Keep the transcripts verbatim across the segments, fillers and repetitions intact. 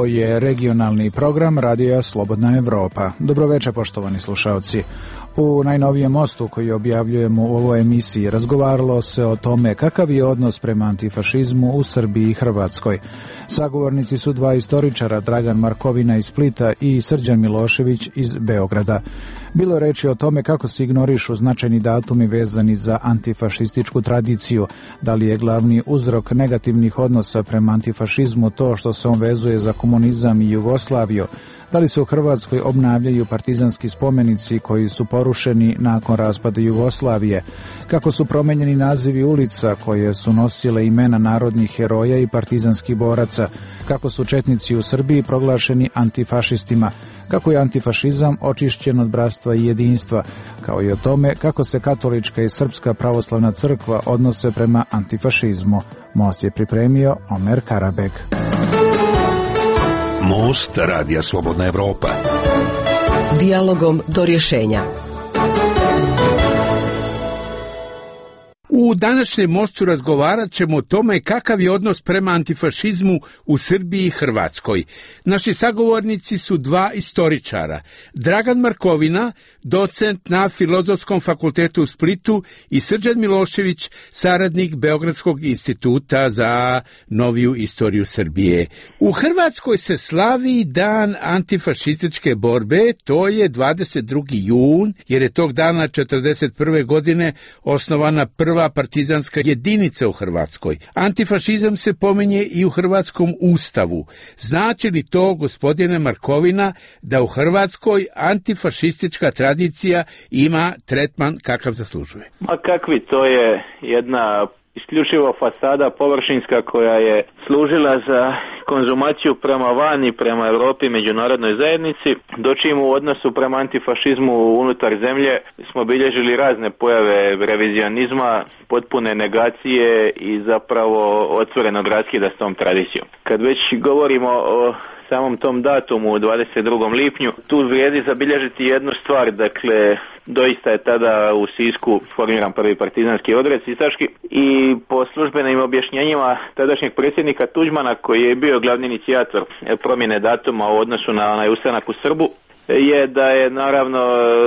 je regionalni program Radija Slobodna Evropa. Dobroveče, poštovani slušalci. U najnovijem mostu koji objavljujemo u ovoj emisiji razgovaralo se o tome kakav je odnos prema antifašizmu u Srbiji i Hrvatskoj. Sagovornici su dva istoričara, Dragan Markovina iz Splita i Srđan Milošević iz Beograda. Bilo je reči o tome kako se ignorišu značajni datumi vezani za antifašističku tradiciju, da li je glavni uzrok negativnih odnosa prema antifašizmu to što se on vezuje za komunizam i Jugoslaviju, da li se u Hrvatskoj obnavljaju partizanski spomenici koji su porušeni nakon raspada Jugoslavije, kako su promenjeni nazivi ulica koje su nosile imena narodnih heroja i partizanskih boraca, kako su četnici u Srbiji proglašeni antifašistima, kako je antifašizam očišćen od bratstva i jedinstva, kao i o tome kako se katolička i srpska pravoslavna crkva odnose prema antifašizmu. Most je pripremio Omer Karabek. Most Radija Slobodna Evropa. Dijalogom do rješenja. U današnjem mostu razgovarat ćemo o tome kakav je odnos prema antifašizmu u Srbiji i Hrvatskoj. Naši sagovornici su dva istoričara. Dragan Markovina, docent na Filozofskom fakultetu u Splitu, i Srđan Milošević, saradnik Beogradskog instituta za noviju istoriju Srbije. U Hrvatskoj se slavi dan antifašističke borbe, to je dvadeset drugi jun, jer je tog dana četrdeset prve godine osnovana prva partizanska jedinica u Hrvatskoj. Antifašizam se pominje i u hrvatskom ustavu. Znači li to, gospodine Markovina, da u Hrvatskoj antifašistička tradicija ima tretman kakav zaslužuje? Ma kakvi, to je jedna isključivo fasada površinska koja je služila za konzumaciju prema vani, prema Europi, međunarodnoj zajednici, dočim u odnosu prema antifašizmu unutar zemlje smo bilježili razne pojave revizionizma, potpune negacije i zapravo otvorenog raskida s tom tradicijom. Kad već govorimo o samom tom datumu, dvadeset drugom lipnju, tu vrijedi zabilježiti jednu stvar, dakle, doista je tada u Sisku formiran prvi partizanski odred sisački i po službenim objašnjenjima tadašnjeg predsjednika Tuđmana, koji je bio glavni inicijator promjene datuma u odnosu na onaj ustanak u Srbu, je da je naravno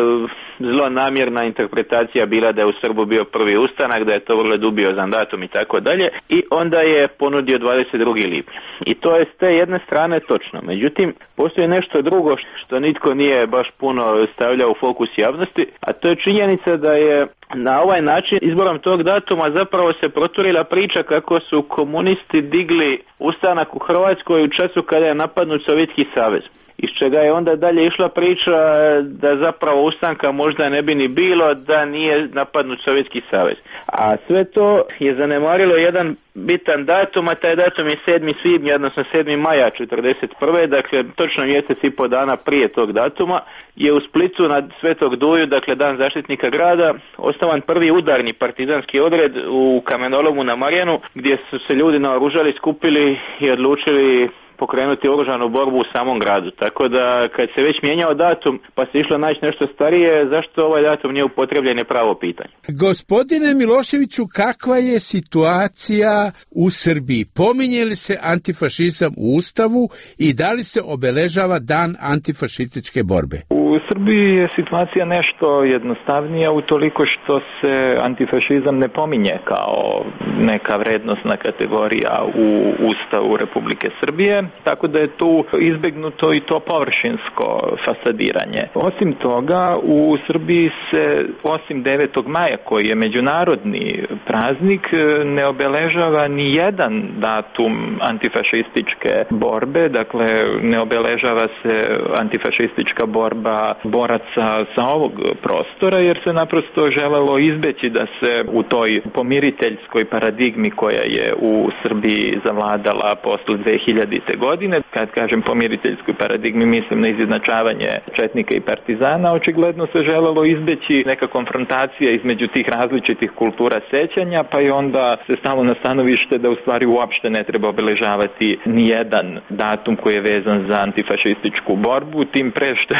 zlonamjerna interpretacija bila da je u Srbu bio prvi ustanak, da je to vrlo dubiozan datum i tako dalje, i onda je ponudio dvadeset drugi lipnja. I to je s te jedne strane točno. Međutim, postoji nešto drugo što nitko nije baš puno stavljao u fokus javnosti, a to je činjenica da je na ovaj način izborom tog datuma zapravo se proturila priča kako su komunisti digli ustanak u Hrvatskoj u času kada je napadnut Sovjetski savez. Iz čega je onda dalje išla priča da zapravo ustanka možda ne bi ni bilo da nije napadnut Sovjetski savez. A sve to je zanemarilo jedan bitan datum, a taj datum je sedmi svibnja, odnosno sedmi maja četrdeset prve. Dakle, točno mjesec i po dana prije tog datuma je u Splitu na Svetog Duju, dakle dan zaštitnika grada, osnovan prvi udarni partizanski odred u kamenolomu na Marjanu, gdje su se ljudi naoružali, skupili i odlučili pokrenuti oružanu borbu u samom gradu. Tako da kad se već mijenjao datum pa se išlo naći nešto starije, zašto ovaj datum nije upotrebljen je pravo pitanje. Gospodine Miloševiću, kakva je situacija u Srbiji? Pominje li se antifašizam u Ustavu i da li se obeležava dan antifašističke borbe? U Srbiji je situacija nešto jednostavnija utoliko što se antifašizam ne pominje kao neka vrednosna kategorija u Ustavu Republike Srbije, tako da je tu izbjegnuto i to površinsko fasadiranje. Osim toga, u Srbiji se, osim devetog maja, koji je međunarodni praznik, ne obeležava ni jedan datum antifašističke borbe, dakle ne obeležava se antifašistička borba boraca sa ovog prostora, jer se naprosto želelo izbeći da se u toj pomiriteljskoj paradigmi koja je u Srbiji zavladala posle dve hiljadite godine, kad kažem pomiriteljskoj paradigmi mislim na izjednačavanje četnika i partizana, očigledno se želelo izbeći neka konfrontacija između tih različitih kultura sećanja, pa i onda se stalo na stanovište da u stvari uopšte ne treba obeležavati ni jedan datum koji je vezan za antifašističku borbu, tim pre što bi naravno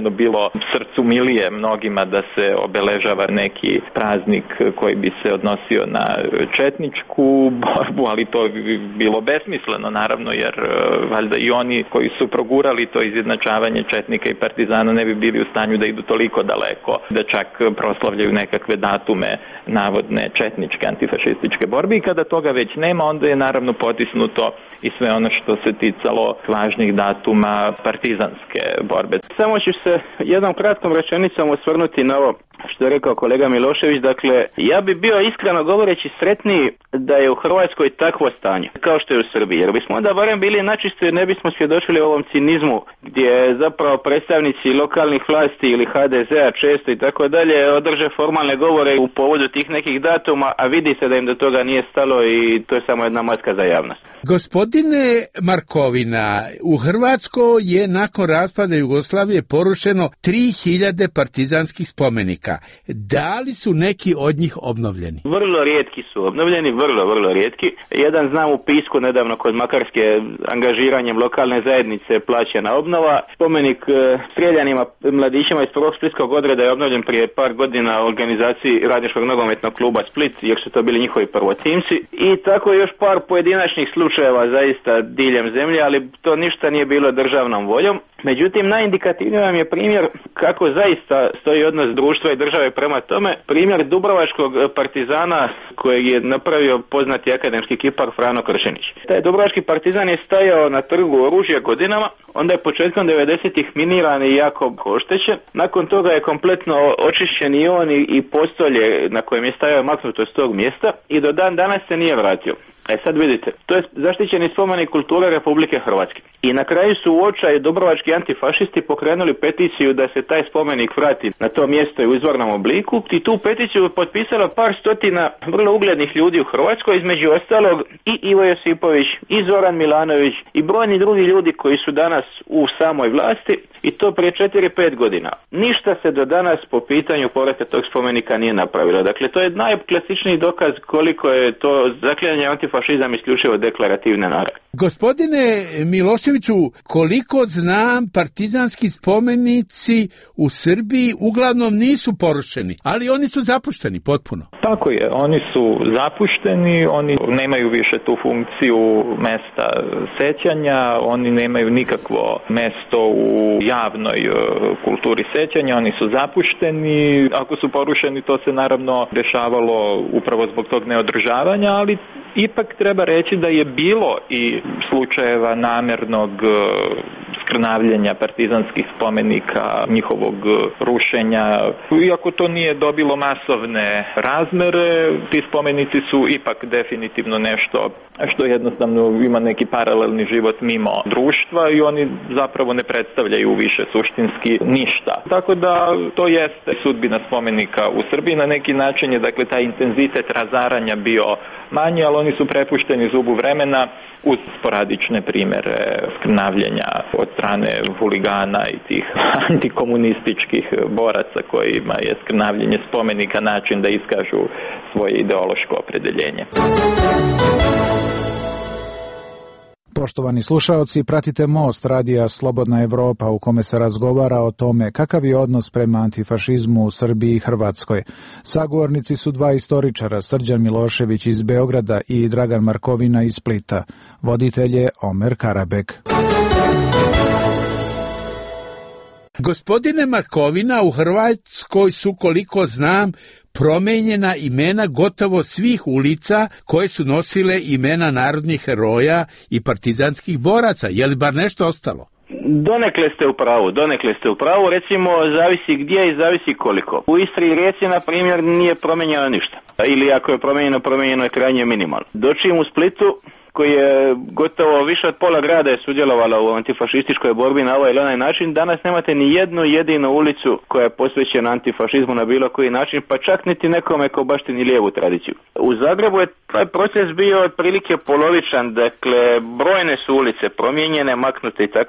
naravno bilo srcu milije mnogima da se obeležava neki praznik koji bi se odnosio na četničku borbu, ali to bi bilo besmisleno naravno, jer valjda i oni koji su progurali to izjednačavanje četnika i partizana ne bi bili u stanju da idu toliko daleko, da čak proslavljaju nekakve datume navodne četničke antifašističke borbe, i kada toga već nema, onda je naravno potisnuto i sve ono što se ticalo važnih datuma partizanske borbe. Samo ću se jednom kratkom rečenicom osvrnuti na ovo što je rekao kolega Milošević. Dakle, ja bi bio iskreno govoreći sretniji da je u Hrvatskoj takvo stanje kao što je u Srbiji, jer bismo onda barem bili načisto i ne bismo svjedočili ovom cinizmu gdje zapravo predstavnici lokalnih vlasti ili ha de zea često i tako dalje održe formalne govore u povodu tih nekih datuma, a vidi se da im do toga nije stalo i to je samo jedna maska za javnost. Gospodine Markovina, u Hrvatskoj je nakon raspada Jugoslavije porušeno tri hiljade partizanskih spomenika. Da li su neki od njih obnovljeni? Vrlo rijetki su obnovljeni, vrlo, vrlo rijetki. Jedan znam u Pisku nedavno kod Makarske angažiranjem lokalne zajednice plaćena obnova. Spomenik e, streljanima mladićima iz prvog splitskog odreda je obnovljen prije par godina u organizaciji Radničkog nogometnog kluba Split, jer su to bili njihovi prvotimci. I tako još par pojedinačnih slučajeva zaista diljem zemlje, ali to ništa nije bilo državnom voljom. Međutim, najindikativniji vam je primjer kako zaista stoji odnos društva i države prema tome. Primjer dubrovačkog partizana kojeg je napravio poznati akademski kipar Frano Kršenić. Taj dubrovački partizan je stajao na trgu oružja godinama, onda je početkom devedesetih miniran i jako oštećen. Nakon toga je kompletno očišćen i on i postolje na kojem je stajao maknuto s tog mjesta i do dan danas se nije vratio. E sad vidite, to je zaštićeni spomenik kulture Republike Hrvatske. I na kraju su u očaju dubrovački antifašisti pokrenuli peticiju da se taj spomenik vrati na to mjesto i u izvornom obliku. I tu peticiju potpisalo par stotina vrlo uglednih ljudi u Hrvatskoj, između ostalog i Ivo Josipović, i Zoran Milanović, i brojni drugi ljudi koji su danas u samoj vlasti, i to prije četiri pet godina. Ništa se do danas po pitanju povrata tog spomenika nije napravilo. Dakle, to je najklasičniji dokaz koliko je to zaklinjanje antifašizam isključivo deklarativne naravi. Gospodine Miloševiću, koliko znam, partizanski spomenici u Srbiji uglavnom nisu porušeni, ali oni su zapušteni potpuno. Tako je, oni su zapušteni, oni nemaju više tu funkciju mesta sećanja, oni nemaju nikakvo mesto u javnoj kulturi sećanja, oni su zapušteni. Ako su porušeni, to se naravno dešavalo upravo zbog tog neodržavanja, ali ipak treba reći da je bilo i slučajeva namjernog skrnavljenja partizanskih spomenika, njihovog rušenja. Iako to nije dobilo masovne razmere, ti spomenici su ipak definitivno nešto što jednostavno ima neki paralelni život mimo društva i oni zapravo ne predstavljaju više suštinski ništa. Tako da to jeste sudbina spomenika u Srbiji. Na neki način je dakle taj intenzitet razaranja bio manji, ali oni su prepušteni zubu vremena uz sporadične primjere skrnavljenja od strane huligana i tih antikomunističkih boraca kojima je skrnavljenje spomenika način da iskažu svoje ideološko opredjeljenje. Poštovani slušaoci, pratite Most radija Slobodna Evropa u kome se razgovara o tome kakav je odnos prema antifašizmu u Srbiji i Hrvatskoj. Sagovornici su dva istoričara, Srđan Milošević iz Beograda i Dragan Markovina iz Splita. Voditelj je Omer Karabek. Gospodine Markovina, u Hrvatskoj su, koliko znam, promijenjena imena gotovo svih ulica koje su nosile imena narodnih heroja i partizanskih boraca. Je li bar nešto ostalo? Donekle ste u pravu, donekle ste u pravu, recimo zavisi gdje i zavisi koliko. U Istri i Rijeci, na primjer, nije promijenjeno ništa. Ili ako je promijenjeno, promijenjeno je krajnje minimalno. Dočim u Splitu, koji je gotovo više od pola grada je sudjelovala u antifašističkoj borbi na ovaj ili onaj način, danas nemate ni jednu jedinu ulicu koja je posvećena antifašizmu na bilo koji način, pa čak niti nekome ko baštini lijevu tradiciju. U Zagrebu je taj proces bio otprilike polovičan, dakle brojne su ulice promijenjene, maknute i tako dalje,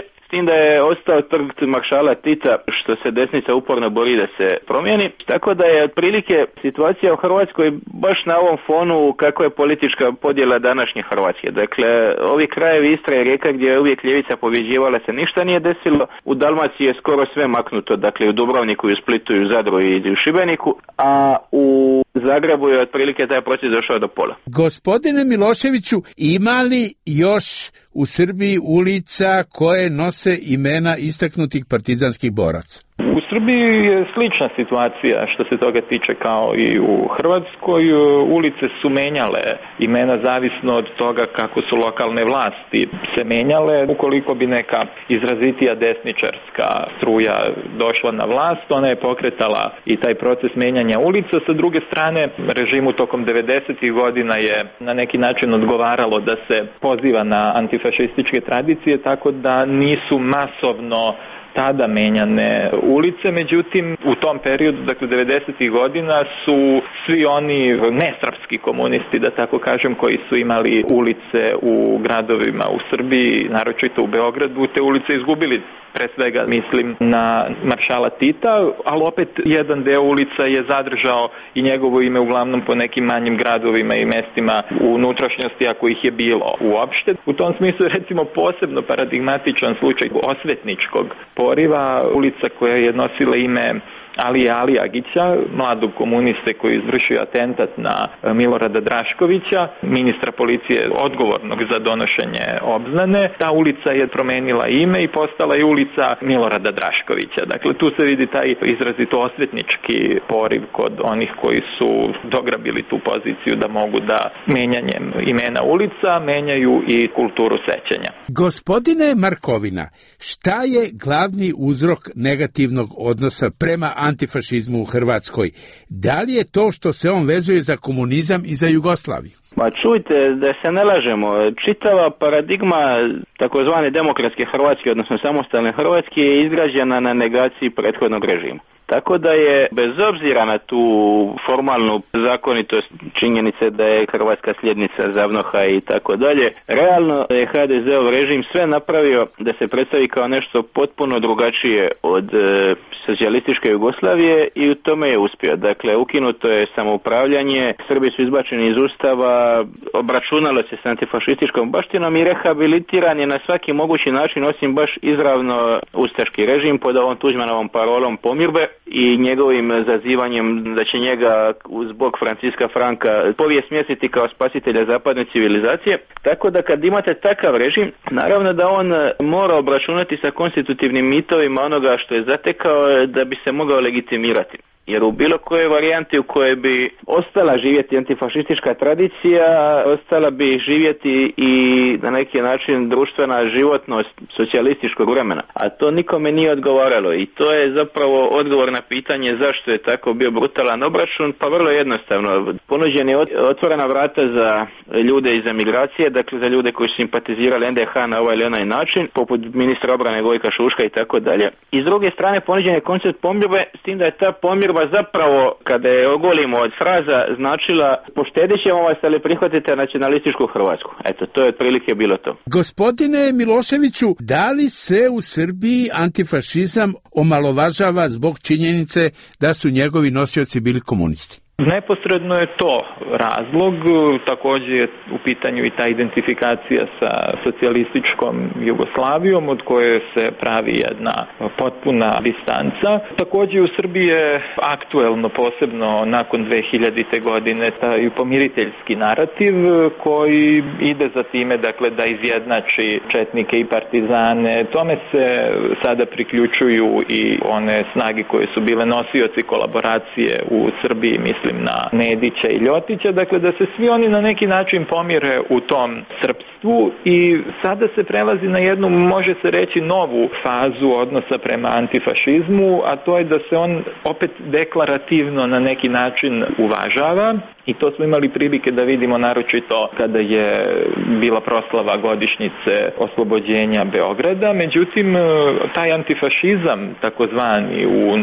s tim da je ostao trg maršala Tita, što se desnica uporno bori da se promijeni, tako da je otprilike situacija u Hrvatskoj baš na ovom fonu kako je politička podjela današnje Hrvatske. Dakle, ovi krajevi Istra i Rijeka gdje je uvijek ljevica pobjeđivala se ništa nije desilo, u Dalmaciji je skoro sve maknuto, dakle u Dubrovniku, u Splitu, u Zadru i u Šibeniku, a u Zagrebu je otprilike taj proces došao do pola. Gospodine Miloševiću, ima li još u Srbiji ulica koje nose imena istaknutih partizanskih boraca? U Srbiji je slična situacija što se toga tiče kao i u Hrvatskoj. Ulice su menjale imena zavisno od toga kako su lokalne vlasti se menjale. Ukoliko bi neka izrazitija desničarska struja došla na vlast, ona je pokretala i taj proces menjanja ulica. Sa druge strane, režimu tokom devedesetih godina je na neki način odgovaralo da se poziva na antifašističke tradicije, tako da nisu masovno tada menjane ulice, međutim u tom periodu, dakle devedesetih godina, su svi oni nesrpski komunisti, da tako kažem, koji su imali ulice u gradovima u Srbiji, naročito u Beogradu, te ulice izgubili. Pre svega mislim na maršala Tita, ali opet jedan deo ulica je zadržao i njegovo ime uglavnom po nekim manjim gradovima i mestima u unutrašnjosti, ako ih je bilo uopšte. U tom smislu je recimo posebno paradigmatičan slučaj osvetničkog poriva, ulica koja je nosila ime Alije Alijagića, mladog komuniste koji je izvršio atentat na Milorada Draškovića, ministra policije odgovornog za donošenje obznane. Ta ulica je promenila ime i postala je ulica Milorada Draškovića. Dakle, tu se vidi taj izrazito osvetnički poriv kod onih koji su dograbili tu poziciju da mogu da menjanjem imena ulica menjaju i kulturu sećanja. Gospodine Markovina, šta je glavni uzrok negativnog odnosa prema antifašizmu u Hrvatskoj? Da li je to što se on vezuje za komunizam i za Jugoslaviju? Ma čujte, da se ne lažemo, čitava paradigma takozvane demokratske Hrvatske, odnosno samostalne Hrvatske, je izgrađena na negaciji prethodnog režima. Tako da je, bez obzira na tu formalnu zakonitost činjenice da je Hrvatska sljednica ZAVNOH-a i tako dalje, realno je ha de zeov režim sve napravio da se predstavi kao nešto potpuno drugačije od e, socijalističke Jugoslavije i u tome je uspio. Dakle, ukinuto je samoupravljanje, Srbi su izbačeni iz Ustava, obračunalo se s antifašističkom baštinom i rehabilitiran je na svaki mogući način, osim baš izravno ustaški režim pod ovom Tuđmanovom parolom pomirbe i njegovim zazivanjem da će njega zbog Franciska Franka povijest smjestiti kao spasitelja zapadne civilizacije. Tako da kad imate takav režim, naravno da on mora obračunati sa konstitutivnim mitovima onoga što je zatekao da bi se mogao legitimirati. Jer u bilo kojoj varijanti u kojoj bi ostala živjeti antifašistička tradicija, ostala bi živjeti i na neki način društvena životnost socijalističkog vremena. A to nikome nije odgovaralo i to je zapravo odgovor na pitanje zašto je tako bio brutalan obračun, pa vrlo jednostavno. Ponuđen je otvorena vrata za ljude iz emigracije, dakle za ljude koji su simpatizirali en de ha na ovaj ili onaj način, poput ministra obrane Gojka Šuška i tako dalje. I s druge strane ponuđen je koncept pomirbe, s tim da je ta pomirba zapravo, kada je ogolimo od fraza, značila poštedit ćemo vas, ali prihvatite nacionalističku Hrvatsku. Eto, to je otprilike bilo to. Gospodine Miloševiću, da li se u Srbiji antifašizam omalovažava zbog činjenice da su njegovi nosioci bili komunisti? Neposredno je to razlog, također je u pitanju i ta identifikacija sa socijalističkom Jugoslavijom od koje se pravi jedna potpuna distanca. Također u Srbiji je aktuelno, posebno nakon dve hiljadite godine, taj pomiriteljski narativ koji ide za time, dakle, da izjednači četnike i partizane. Tome se sada priključuju i one snage koje su bile nosioci kolaboracije u Srbiji, mislim na Nedića i Ljotića, dakle da se svi oni na neki način pomire u tom srpstvu i sada se prelazi na jednu, može se reći, novu fazu odnosa prema antifašizmu, a to je da se on opet deklarativno na neki način uvažava i to smo imali prilike da vidimo naročito kada je bila proslava godišnjice oslobođenja Beograda. Međutim, taj antifašizam takozvani u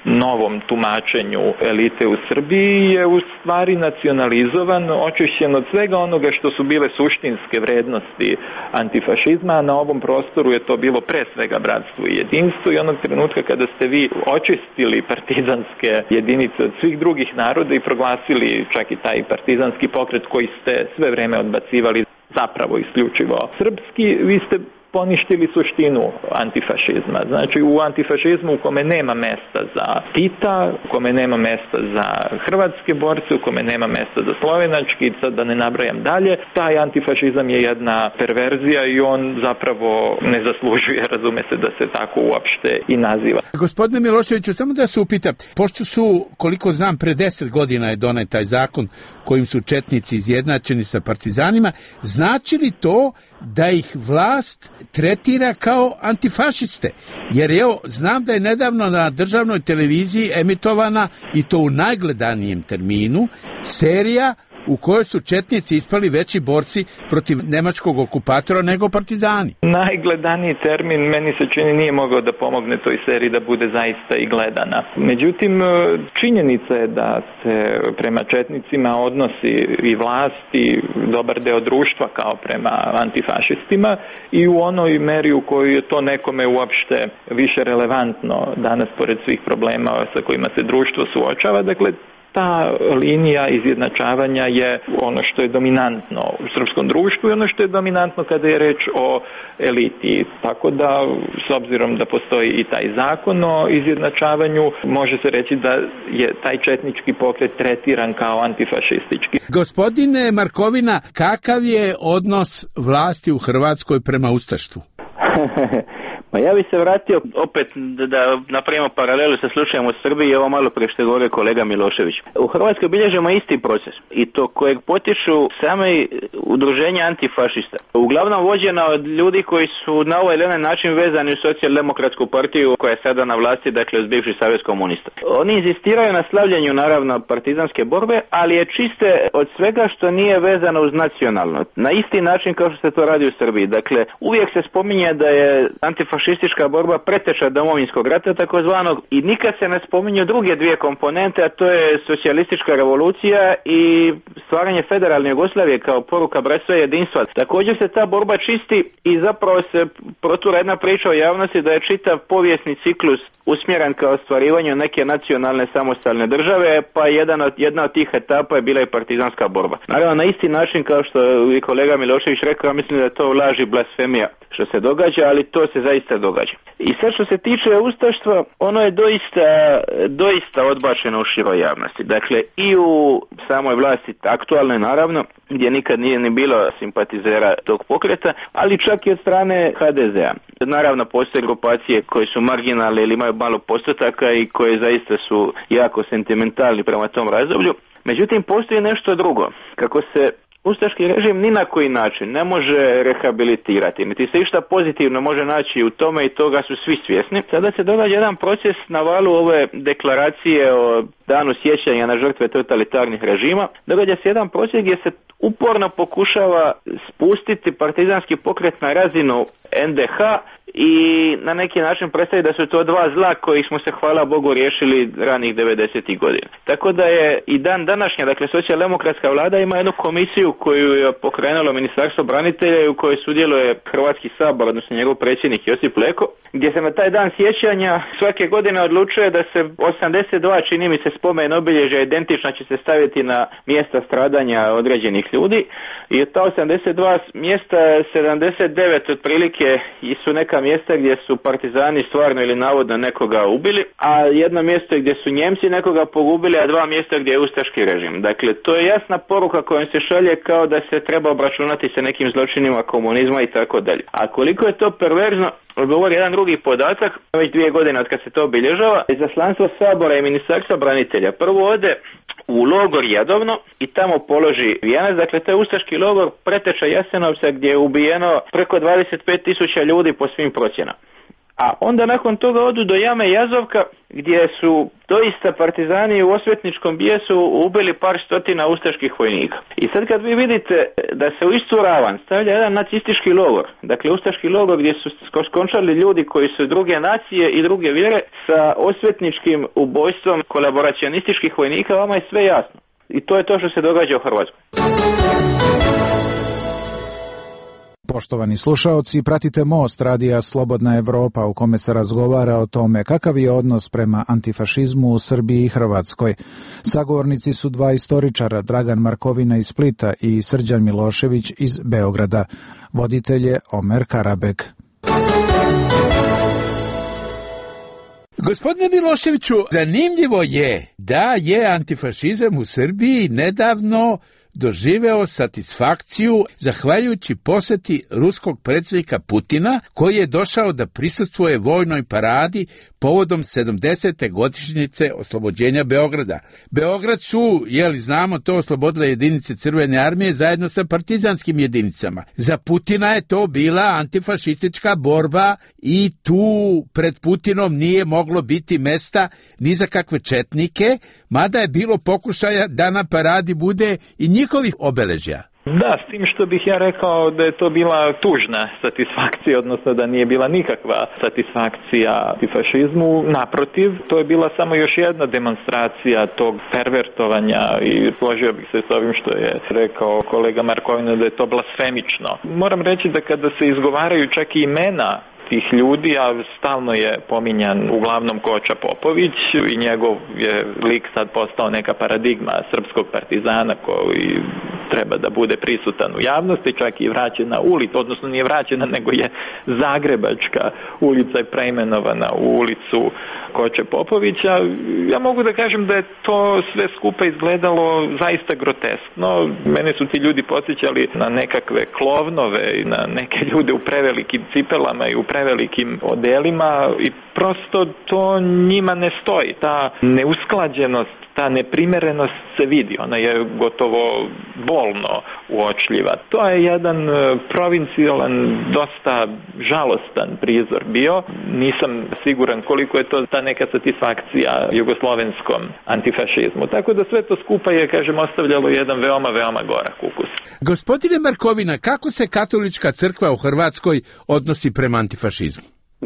novom tumačenju elite u Srbiji je u stvari nacionalizovan, očišćen od svega onoga što su bile suštinske vrednosti antifašizma, a na ovom prostoru je to bilo pre svega bratstvo i jedinstvo i onog trenutka kada ste vi očistili partizanske jedinice od svih drugih naroda i proglasili čak i taj partizanski pokret koji ste sve vreme odbacivali zapravo isključivo srpski, vi ste poništili suštinu antifašizma. Znači u antifašizmu u kome nema mesta za Tita, u kome nema mesta za hrvatske borce, u kome nema mesta za slovenački, sad da ne nabrajam dalje, taj antifašizam je jedna perverzija i on zapravo ne zaslužuje, razume se, da se tako uopšte i naziva. Gospodine Miloševiću, samo da se upitam, pošto su, koliko znam, pre deset godina je donet taj zakon kojim su četnici izjednačeni sa partizanima, znači li to da ih vlast tretira kao antifašiste? Jer evo, znam da je nedavno na državnoj televiziji emitovana, i to u najgledanijem terminu, serija u kojoj su četnici ispali veći borci protiv nemačkog okupatora nego partizani. Najgledaniji termin, meni se čini, nije mogao da pomogne toj seriji da bude zaista i gledana. Međutim, činjenica je da se prema četnicima odnosi i vlast i dobar deo društva kao prema antifašistima i u onoj meri u kojoj je to nekome uopšte više relevantno danas pored svih problema sa kojima se društvo suočava. Dakle, ta linija izjednačavanja je ono što je dominantno u srpskom društvu i ono što je dominantno kada je reč o eliti. Tako da, s obzirom da postoji i taj zakon o izjednačavanju, može se reći da je taj četnički pokret tretiran kao antifašistički. Gospodine Markovina, kakav je odnos vlasti u Hrvatskoj prema ustaštvu? Pa ja bih se vratio opet da, da napravimo paralelu sa slučajem u Srbiji i ovo malo prije što je govorio kolega Milošević. U Hrvatskoj bilježimo isti proces i to kojeg potiču same udruženja antifašista. Uglavnom vođena od ljudi koji su na ovaj ili onaj način vezani u socijaldemokratsku partiju koja je sada na vlasti, dakle uz bivši savez komunista. Oni inzistiraju na slavljenju naravno partizanske borbe, ali je čiste od svega što nije vezano uz nacionalno. Na isti način kao što se to radi u Srbiji. Dakle, uvijek se spominje da je antifašistička fašistička borba preteča Domovinskog rata takozvanog i nikad se ne spominju druge dvije komponente, a to je socijalistička revolucija i stvaranje federalne Jugoslavije kao poruka bratstva i jedinstva. Također se ta borba čisti i zapravo se protura jedna priča o javnosti da je čitav povijesni ciklus usmjeren ka ostvarivanju neke nacionalne samostalne države, pa jedan od, jedna od tih etapa je bila i partizanska borba. Naravno, na isti način kao što je kolega Milošević rekao, mislim da je to laž i blasfemija što se događa, ali to se zaista događa. I sad što se tiče ustaštva, ono je doista, doista odbačeno u široj javnosti. Dakle, i u samoj vlasti aktualnoj naravno, gdje nikad nije ni bilo simpatizera tog pokreta, ali čak i od strane ha de zea. Naravno, postoje grupacije koje su marginalne ili imaju malo postotaka i koje zaista su jako sentimentalni prema tom razdoblju. Međutim, postoji nešto drugo. Kako se ustaški režim ni na koji način ne može rehabilitirati, niti se išta pozitivno može naći u tome i toga su svi svjesni. Sada se događa jedan proces na valu ove deklaracije o danu sjećanja na žrtve totalitarnih režima. Događa se jedan proces gdje se uporno pokušava spustiti partizanski pokret na razinu en de ha i na neki način predstaviti da su to dva zla koji smo se, hvala Bogu, riješili ranih devedesetih godina. Tako da je i dan današnja, dakle, socijaldemokratska vlada ima jednu komisiju koju je pokrenulo Ministarstvo branitelja i u kojoj sudjeluje Hrvatski sabor, odnosno njegov predsjednik Josip Leko, gdje se na taj dan sjećanja svake godine odlučuje da se osamdeset dva, čini mi se, spomen obilježja identična će se staviti na mjesta stradanja određenih ljudi i ta osamdeset dva mjesta, sedamdeset devet otprilike su neka mjesta gdje su partizani stvarno ili navodno nekoga ubili, a jedno mjesto gdje su Njemci nekoga pogubili, a dva mjesta gdje je ustaški režim. Dakle, to je jasna poruka kojom se šalje kao da se treba obračunati sa nekim zločinima komunizma i tako dalje. A koliko je to perverzno, govori jedan drugi podatak, već dvije godine od kad se to obilježava, izaslanstvo Sabora i Ministarstva branitelja prvo ode u logor Jadovno i tamo položi vijenac. Dakle, to je ustaški logor preteča Jasenovca gdje je ubijeno preko dvadeset pet tisuća ljudi po svim procjenama. a onda nakon toga odu do jame Jazovka gdje su doista partizani u osvetničkom bijesu ubili par stotina ustaških vojnika. I sad kad vi vidite da se u istu ravan stavlja jedan nacistički logor, dakle ustaški logor gdje su skončali ljudi koji su druge nacije i druge vjere sa osvetničkim ubojstvom kolaboracionističkih vojnika, vama je sve jasno. I to je to što se događa u Hrvatskoj. Poštovani slušaoci, pratite Most radija Slobodna Evropa u kome se razgovara o tome kakav je odnos prema antifašizmu u Srbiji i Hrvatskoj. Sagovornici su dva istoričara, Dragan Markovina iz Splita i Srđan Milošević iz Beograda. Voditelj je Omer Karabek. Gospodine Miloševiću, zanimljivo je da je antifašizam u Srbiji nedavno doživeo satisfakciju zahvaljujući posjeti ruskog predsjednika Putina, koji je došao da prisustvuje vojnoj paradi povodom sedamdesete godišnjice oslobođenja Beograda. Beograd su, jeli znamo to, oslobodile jedinice Crvene armije zajedno sa partizanskim jedinicama. Za Putina je to bila antifašistička borba i tu pred Putinom nije moglo biti mesta ni za kakve četnike, mada je bilo pokušaja da na paradi bude i njihovih obeležja. Da, s tim što bih ja rekao da je to bila tužna satisfakcija, odnosno da nije bila nikakva satisfakcija antifašizmu. Naprotiv, to je bila samo još jedna demonstracija tog pervertovanja i složio bih se s ovim što je rekao kolega Markovina, da je to blasfemično. Moram reći da kada se izgovaraju čak i imena tih ljudi, a stalno je pominjan uglavnom Koča Popović i njegov je lik sad postao neka paradigma srpskog partizana koji treba da bude prisutan u javnosti, čak i vraćena ulica, odnosno nije vraćena, nego je Zagrebačka ulica je preimenovana u ulicu Koče Popovića. Ja mogu da kažem da je to sve skupa izgledalo zaista groteskno. Mene su ti ljudi podsjećali na nekakve klovnove i na neke ljude u prevelikim cipelama i u prevelikim odelima i prosto to njima ne stoji. Ta neusklađenost, ta neprimerenost se vidi, ona je gotovo bolno uočljiva. To je jedan provincijalan, dosta žalostan prizor bio. Nisam siguran koliko je to ta neka satisfakcija jugoslovenskom antifašizmu. Tako da sve to skupa je, kažem, ostavljalo jedan veoma, veoma gorak ukus. Gospodine Markovina, kako se katolička crkva u Hrvatskoj odnosi prema antifašizmu?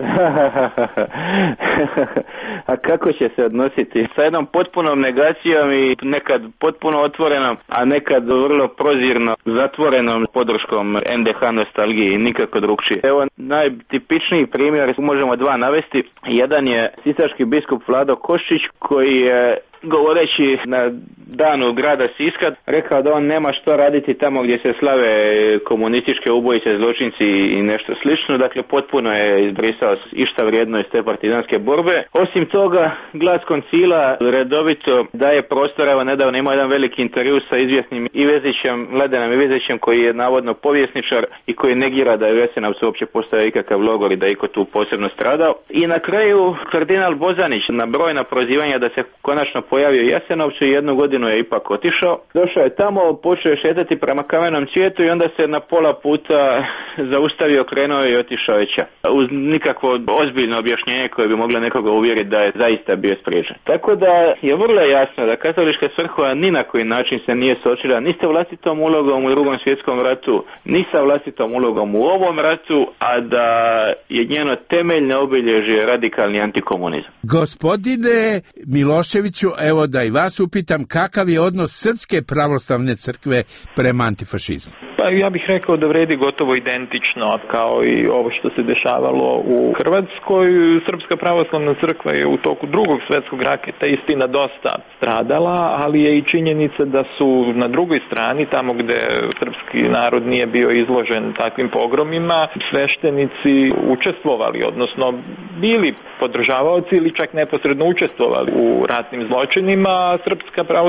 A kako će se odnositi? Sa jednom potpunom negacijom i nekad potpuno otvorenom, a nekad vrlo prozirno zatvorenom podrškom en de ha nostalgiji, nikako drugčije. Evo najtipičniji primjer, možemo dva navesti. Jedan je sisački biskup Vlado Koščić, koji je govoreći na danu grada Siska rekao da on nema što raditi tamo gdje se slave komunističke ubojice, zločinci i nešto slično, dakle potpuno je izbrisao išta vrijedno iz te partizanske borbe. Osim toga, Glas koncila redovito daje prostor, evo nedavno imao jedan veliki intervju sa izvjesnim Ivezićem, Mladenom Ivezićem, koji je navodno povjesničar i koji negira da je u Jasenovcu uopće postoje ikakav logor i da je iko tu posebno stradao. I na kraju kardinal Bozanić na brojna prozivanja da se konačno pojavio u Jasenovcu i jednu godinu je ipak otišao. Došao je tamo, počeo je šetati prema Kamenom cvijetu i onda se na pola puta zaustavio, krenuo i otišao je ča. Uz nikakvo ozbiljno objašnjenje koje bi moglo nekoga uvjeriti da je zaista bio spriječen. Tako da je vrlo jasno da katolička crkva ni na koji način se nije suočila ni sa vlastitom ulogom u Drugom svjetskom ratu, ni sa vlastitom ulogom u ovom ratu, a da je njeno temeljno obilježje radikalni antikomunizam. Gospodine Miloševiću, evo da i vas upitam, kakav je odnos Srpske pravoslavne crkve prema antifašizmu? Pa ja bih rekao da vredi gotovo identično kao i ovo što se dešavalo u Hrvatskoj. Srpska pravoslavna crkva je u toku Drugog svjetskog rata istina dosta stradala, ali je i činjenica da su na drugoj strani, tamo gde srpski narod nije bio izložen takvim pogromima, sveštenici učestvovali, odnosno bili podržavaoci ili čak neposredno učestvovali u ratnim zločinima. Srpska pravoslavna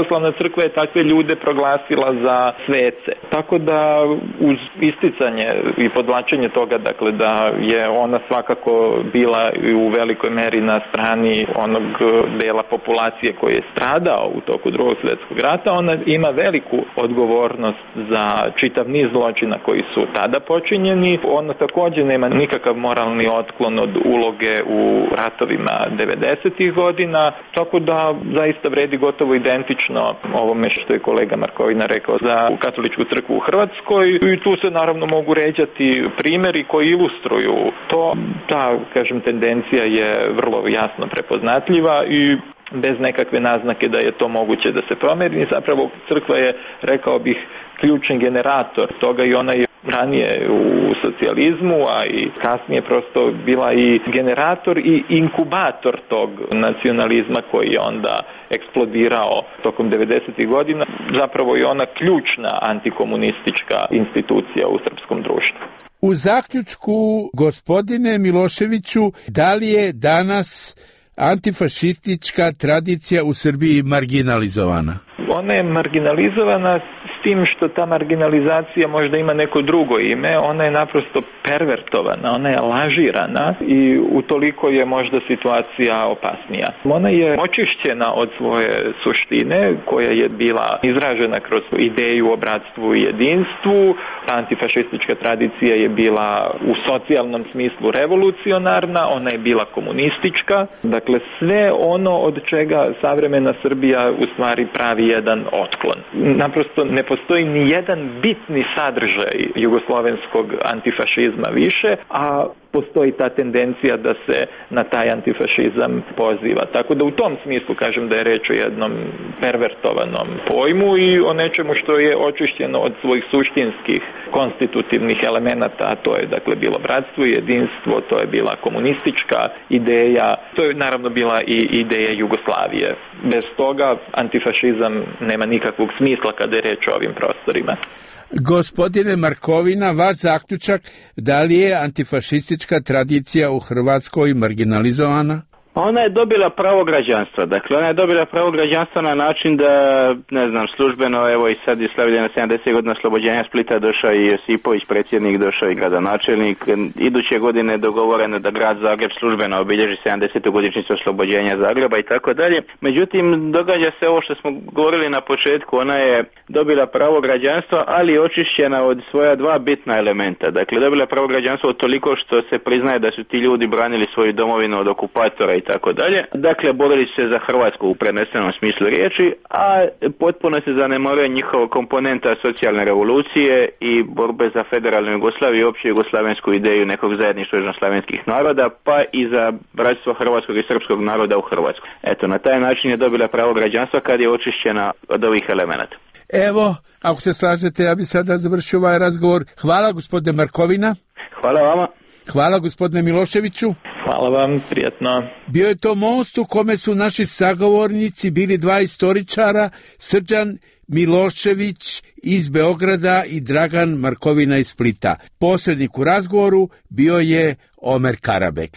pravoslavna crkva je takve ljude proglasila za svece. Tako da uz isticanje i podvlačenje toga, dakle, da je ona svakako bila u velikoj meri na strani onog dela populacije koji je stradao u toku Drugog svjetskog rata, ona ima veliku odgovornost za čitav niz zločina koji su tada počinjeni. Ona također nema nikakav moralni otklon od uloge u ratovima devedesetih godina, tako da zaista vredi gotovo identično ovome što je kolega Markovina rekao za katoličku crkvu u Hrvatskoj, i tu se naravno mogu ređati primjeri koji ilustruju to. Ta, kažem, tendencija je vrlo jasno prepoznatljiva i bez nekakve naznake da je to moguće da se promijeni. Zapravo crkva je, rekao bih, ključni generator toga i ona je ranije u socijalizmu, a i kasnije prosto bila i generator i inkubator tog nacionalizma koji je onda eksplodirao tokom devedesetih godina. Zapravo je ona ključna antikomunistička institucija u srpskom društvu. U zaključku, gospodine Miloševiću, da li je danas antifašistička tradicija u Srbiji marginalizovana? Ona je marginalizovana s tim što ta marginalizacija možda ima neko drugo ime. Ona je naprosto pervertovana, ona je lažirana i utoliko je možda situacija opasnija. Ona je očišćena od svoje suštine koja je bila izražena kroz ideju o bratstvu i jedinstvu. Ta antifašistička tradicija je bila u socijalnom smislu revolucionarna, ona je bila komunistička. Dakle, sve ono od čega savremena Srbija u stvari pravi jedan otklon. Naprosto ne postoji ni jedan bitni sadržaj jugoslovenskog antifašizma više, a postoji ta tendencija da se na taj antifašizam poziva. Tako da u tom smislu kažem da je reč o jednom pervertovanom pojmu i o nečemu što je očišćeno od svojih suštinskih konstitutivnih elemenata, a to je dakle bilo bratstvo i jedinstvo, to je bila komunistička ideja, to je naravno bila i ideja Jugoslavije. Bez toga antifašizam nema nikakvog smisla kada je reč o ovim prostorima. Gospodine Markovina, vaš zaključak, da li je antifašistička tradicija u Hrvatskoj marginalizovana? Ona je dobila pravo građanstva. Dakle, ona je dobila pravo građanstva na način da, ne znam, službeno, evo i sad je slavljena sedamdeset godina oslobođenja Splita, došao i Josipović, predsjednik, došao i gradonačelnik. Iduće godine je dogovoreno da grad Zagreb službeno obilježi sedamdesetu godišnjicu oslobođenja Zagreba i tako dalje. Međutim, događa se ovo što smo govorili na početku, ona je dobila pravo građanstva, ali je očišćena od svoja dva bitna elementa. Dakle, dobila pravo građanstva od toliko što se priznaje da su ti ljudi branili svoju domovinu od okupatora i tako dalje. Dakle, borili se za Hrvatsku u prenesenom smislu riječi, a potpuno se zanemaruje njihova komponenta socijalne revolucije i borbe za federalnu Jugoslaviju i opću jugoslavensku ideju nekog zajedništva južnoslavenskih naroda, pa i za bratstvo hrvatskog i srpskog naroda u Hrvatskoj. Eto, na taj način je dobila pravo građanstva kad je očišćena od ovih elemenata. Evo, ako se slažete, ja bi sada završio ovaj razgovor. Hvala, gospodine Markovina. Hvala vama. Hvala, gospodine Miloševiću. Hvala vam, prijatno. Bio je to most u kome su naši sagovornici bili dva istoričara, Srđan Milošević iz Beograda i Dragan Markovina iz Splita. Posrednik u razgovoru bio je Omer Karabek.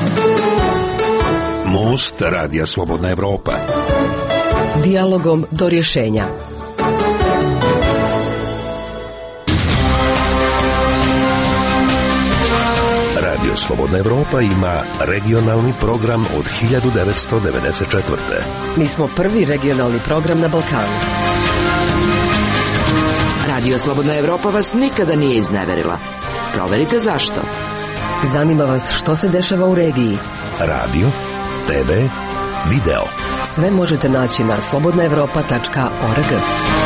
Most Radija Slobodna Evropa. Dijalogom do rješenja. Radio Slobodna Evropa ima regionalni program od hiljadu devetsto devedeset četvrte. Mi smo prvi regionalni program na Balkanu. Radio Slobodna Evropa vas nikada nije izneverila. Proverite zašto. Zanima vas što se dešava u regiji. Radio, te ve, video. Sve možete naći na slobodna evropa tačka org.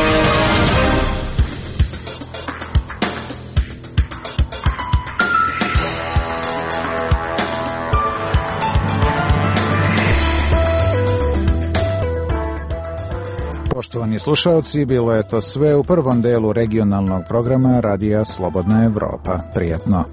Poštovani slušalci, bilo je to sve u prvom delu regionalnog programa Radija Slobodna Evropa. Prijatno.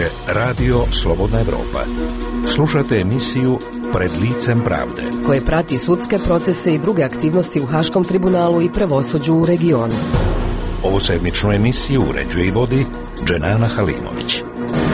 je Radio Slobodna Evropa. Slušate emisiju Pred licem pravde, koje prati sudske procese i druge aktivnosti u Haškom tribunalu i pravosuđu u regionu. Ovu sedmičnu emisiju uređuje i vodi Dženana Halimović.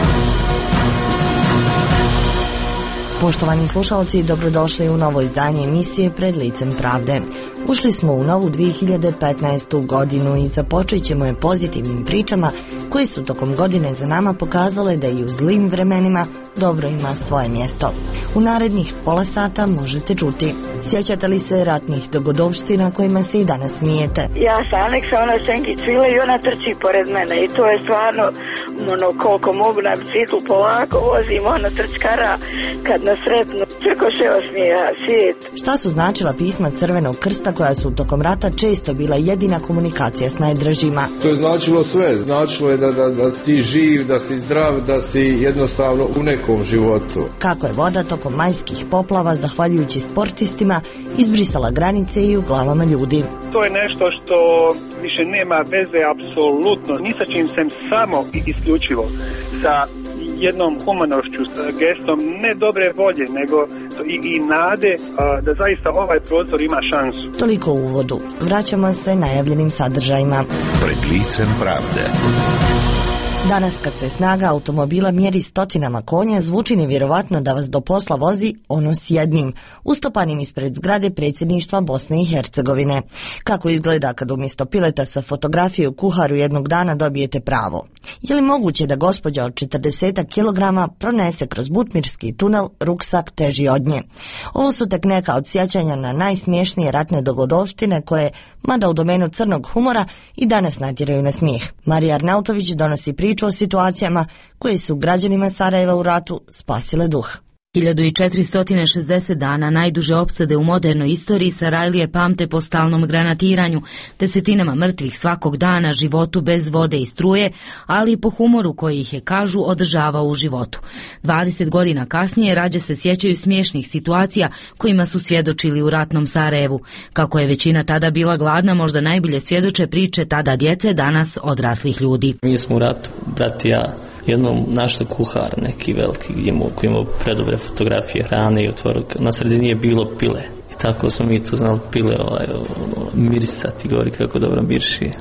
Poštovani slušalci, dobrodošli u novo izdanje emisije Pred licem pravde. Ušli smo u novu dvije hiljade petnaestu. godinu i započet ćemo je pozitivnim pričama koje su tokom godine za nama pokazale da i u zlim vremenima dobro ima svoje mjesto. U narednih pola sata možete čuti: sjećate li se ratnih dogodovština kojima se i danas smijete? Ja sam Aneksa, ona Senki Cvile i ona trči pored mene i to je stvarno ono, koliko mogu na biciklu polako vozim, ono trčkara kad nas sretnu, crko se osmija svijet. Šta su značila pisma Crvenog krsta koja su tokom rata često bila jedina komunikacija s najdražima? To je značilo sve, značilo je da, da, da si ti živ, da si zdrav, da si jednostavno u nekom životu. Kako je voda tokom majskih poplava, zahvaljujući sportistima, izbrisala granice i u glavama ljudi. To je nešto što više nema veze apsolutno ni sa čim sem, samo i isključivo sa jednom humanošću, sa gestom ne dobre volje, nego i, i nade a, da zaista ovaj prostor ima šansu. Toliko u uvodu. Vraćamo se najavljenim sadržajima. Pred licem pravde. Danas kad se snaga automobila mjeri stotinama konja, zvuči nevjerovatno da vas do posla vozi ono s jednim, ustopanim ispred zgrade predsjedništva Bosne i Hercegovine. Kako izgleda kad umjesto pileta sa fotografije u kuharu jednog dana dobijete pravo? Je li moguće da gospođa od četrdeset kilograma pronese kroz Butmirski tunel ruksak teži od nje? Ovo su tek neka od sjećanja na najsmiješnije ratne dogodovštine koje, mada u domenu crnog humora, i danas natjeraju na smijeh. Marija Arnautović donosi priču o situacijama koje su građanima Sarajeva u ratu spasile duh. hiljadu četiristo šezdeset dana najduže opsade u modernoj istoriji Sarajlije pamte po stalnom granatiranju, desetinama mrtvih svakog dana, životu bez vode i struje, ali i po humoru koji ih je, kažu, održavao u životu. dvadeset godina kasnije rađe se sjećaju smiješnih situacija kojima su svjedočili u ratnom Sarajevu. Kako je većina tada bila gladna, možda najbolje svjedoče priče tada djece, danas odraslih ljudi. Mi smo u ratu, brat i ja, jednom našli kuhar neki veliki gdje mu, koji imao predobre fotografije hrane i otvorio, na sredini je bilo pile i tako smo mi to znali pile ovaj, mirisati, govori kako dobro mirši.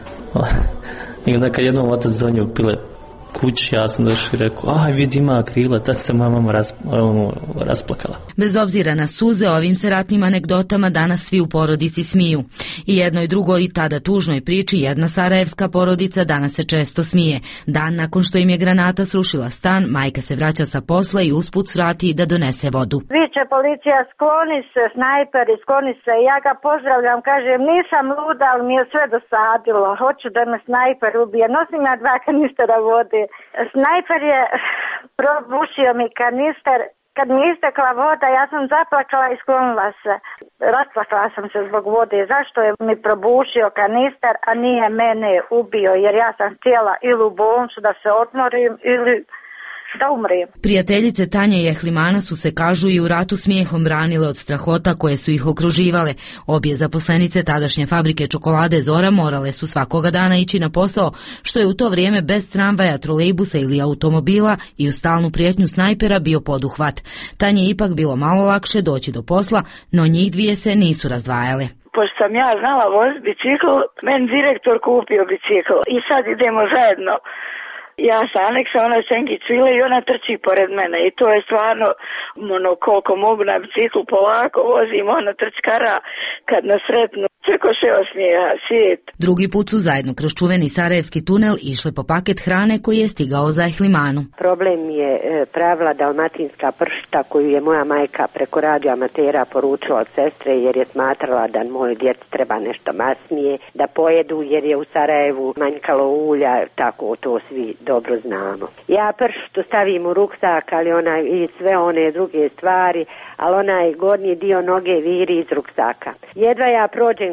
I onda kad jednom otac donio pile kući, ja sam došao i rekao, aj vidi ima krila, tad se moja mama ras, rasplakala. Bez obzira na suze, ovim se ratnim anegdotama danas svi u porodici smiju. I jednoj drugoj i tada tužnoj priči jedna sarajevska porodica danas se često smije. Dan nakon što im je granata srušila stan, majka se vraća sa posla i usput svrati da donese vodu. Viče policija, skloni se, snajperi, skloni se, ja ga pozdravljam, kažem, nisam luda, ali mi je sve dosadilo, hoću da me snajper ubije, nosim ja dva kanistera vode. Snajper je probušio mi kanister, kad mi je istekla voda ja sam zaplakala i sklonila se. Rasplakala sam se zbog vode, zašto je mi probušio kanister, a nije mene ubio, jer ja sam htjela ili u bolnicu da se odmorim ili da umrem. Prijateljice Tanje i Ehlimana su se, kažu, i u ratu smijehom branile od strahota koje su ih okruživale. Obje zaposlenice tadašnje fabrike čokolade Zora morale su svakoga dana ići na posao, što je u to vrijeme bez tramvaja, trolejbusa ili automobila i u stalnu prijetnju snajpera bio poduhvat. Tanje je ipak bilo malo lakše doći do posla, no njih dvije se nisu razdvajale. Pošto sam ja znala voziti bicikl, meni direktor kupio bicikl i sad idemo zajedno. Ja sam Aneksa, ona Senki Cvile i ona trči pored mene i to je stvarno ono, koliko mogu na biciklu polako vozim, ono trčkara kad nas sretnu, crko se osmija svijet. Drugi put su zajedno kroz čuveni Sarajevski tunel išle po paket hrane koji je stigao za Ehlimanu. Problem je e, pravila dalmatinska pršta koju je moja majka preko radio amatera poručila od sestre jer je smatrala da moj djeci treba nešto masnije da pojedu jer je u Sarajevu manjkalo ulja, tako to svi dobro znamo. Ja prštu stavim u ruksak, ali onaj, i sve one druge stvari, ali onaj gornji dio noge viri iz ruksaka. Jedva ja prođem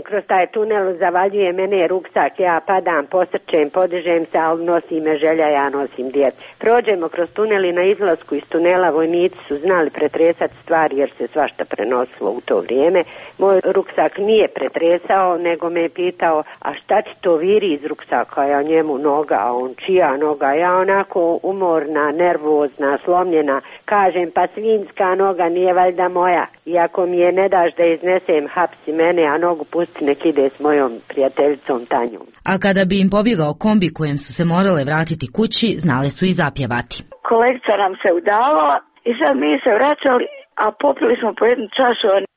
kroz taj tunel, zavaljuje mene ruksak, ja padam, posrčem, podižem se, ali nosi me želja, ja nosim djecu. Prođemo kroz tunel i na izlasku iz tunela vojnici su znali pretresati stvari jer se svašta prenosilo u to vrijeme. Moj ruksak nije pretresao, nego me je pitao, a šta ti to viri iz ruksaka? Ja njemu noga, a on čija noga? Ja onako umorna, nervozna, slomljena, kažem, pa svinjska noga nije valjda moja. I ako mi je ne daš da iznesem, hapsi mene, a nogu pusti nek ide s mojom prijateljicom Tanjom. A kada bi im pobjegao kombi kojem su se morale vratiti kući, znale su i zapjevati. Kolegica nam se udavala i sad mi se vraćali, a popili smo po jednu čašu one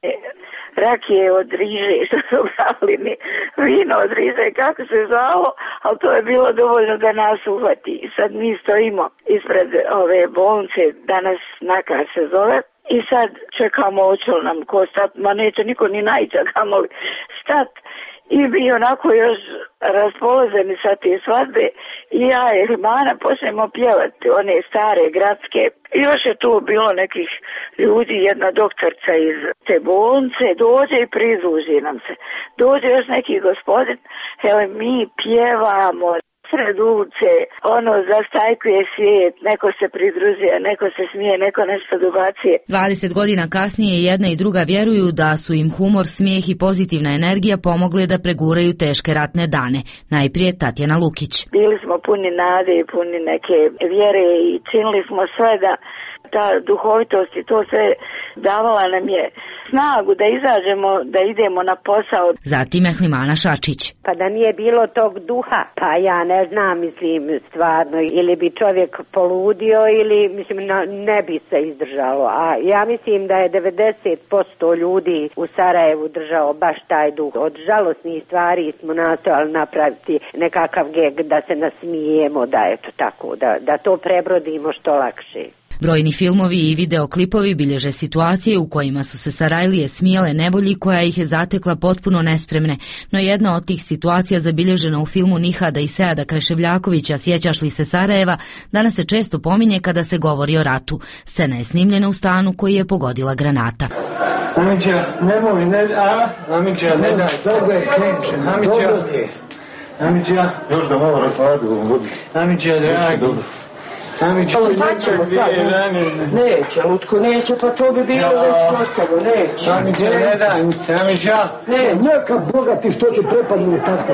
rakije od riže, što su brali mi vino od riže, kako se zvalo, ali to je bilo dovoljno da nas uhvati. Sad mi stojimo ispred ove bolnice, danas Nakar se zove, i sad čekamo hoće li nam ko stat, ma neće niko ni naići, kamo li stat. I bi onako još raspoloženi sa te svadbe i ja i Rimana počnemo pjevati one stare gradske. I još je tu bilo nekih ljudi, jedna doktorca iz te bolnice dođe i pridruži nam se. Dođe još neki gospodin, hele mi pjevamo sred ulice, ono zastajkuje svijet, neko se pridružuje, neko se smije, neko nešto dobacuje. dvadeset godina kasnije jedna i druga vjeruju da su im humor, smijeh i pozitivna energija pomogli da preguraju teške ratne dane. Najprije Tatjana Lukić. Bili smo puni nade i puni neke vjere i činili smo sve da ta duhovitost i to sve davala nam je snagu da izađemo, da idemo na posao. Zatim Ehlimana Šačić. Pa da nije bilo tog duha, pa ja ne znam, mislim, stvarno, ili bi čovjek poludio ili, mislim, ne bi se izdržalo. A ja mislim da je devedeset posto ljudi u Sarajevu držao baš taj duh. Od žalosnih stvari smo nastojali napraviti nekakav geg da se nasmijemo, da eto tako, da, da to prebrodimo što lakše. Brojni filmovi i videoklipovi bilježe situacije u kojima su se Sarajlije smijale nevolji koja ih je zatekla potpuno nespremne, no jedna od tih situacija zabilježena u filmu Nihada i Seada Kreševljakovića Sjećaš li se Sarajeva danas se često pominje kada se govori o ratu. Scena je snimljena u stanu koji je pogodila granata. Amića, nemoj, ne, a? Amića, ne daj. Dobro je, kreće. Amića, Amića. Još da malo razladu u vodi. Amića, dragi. Amića, neće, Lutko, neće, pa to bi bilo već ostalo, neće. Amića, ne daj, Amića. Ne, neka Boga ti što će prepadnuti tako.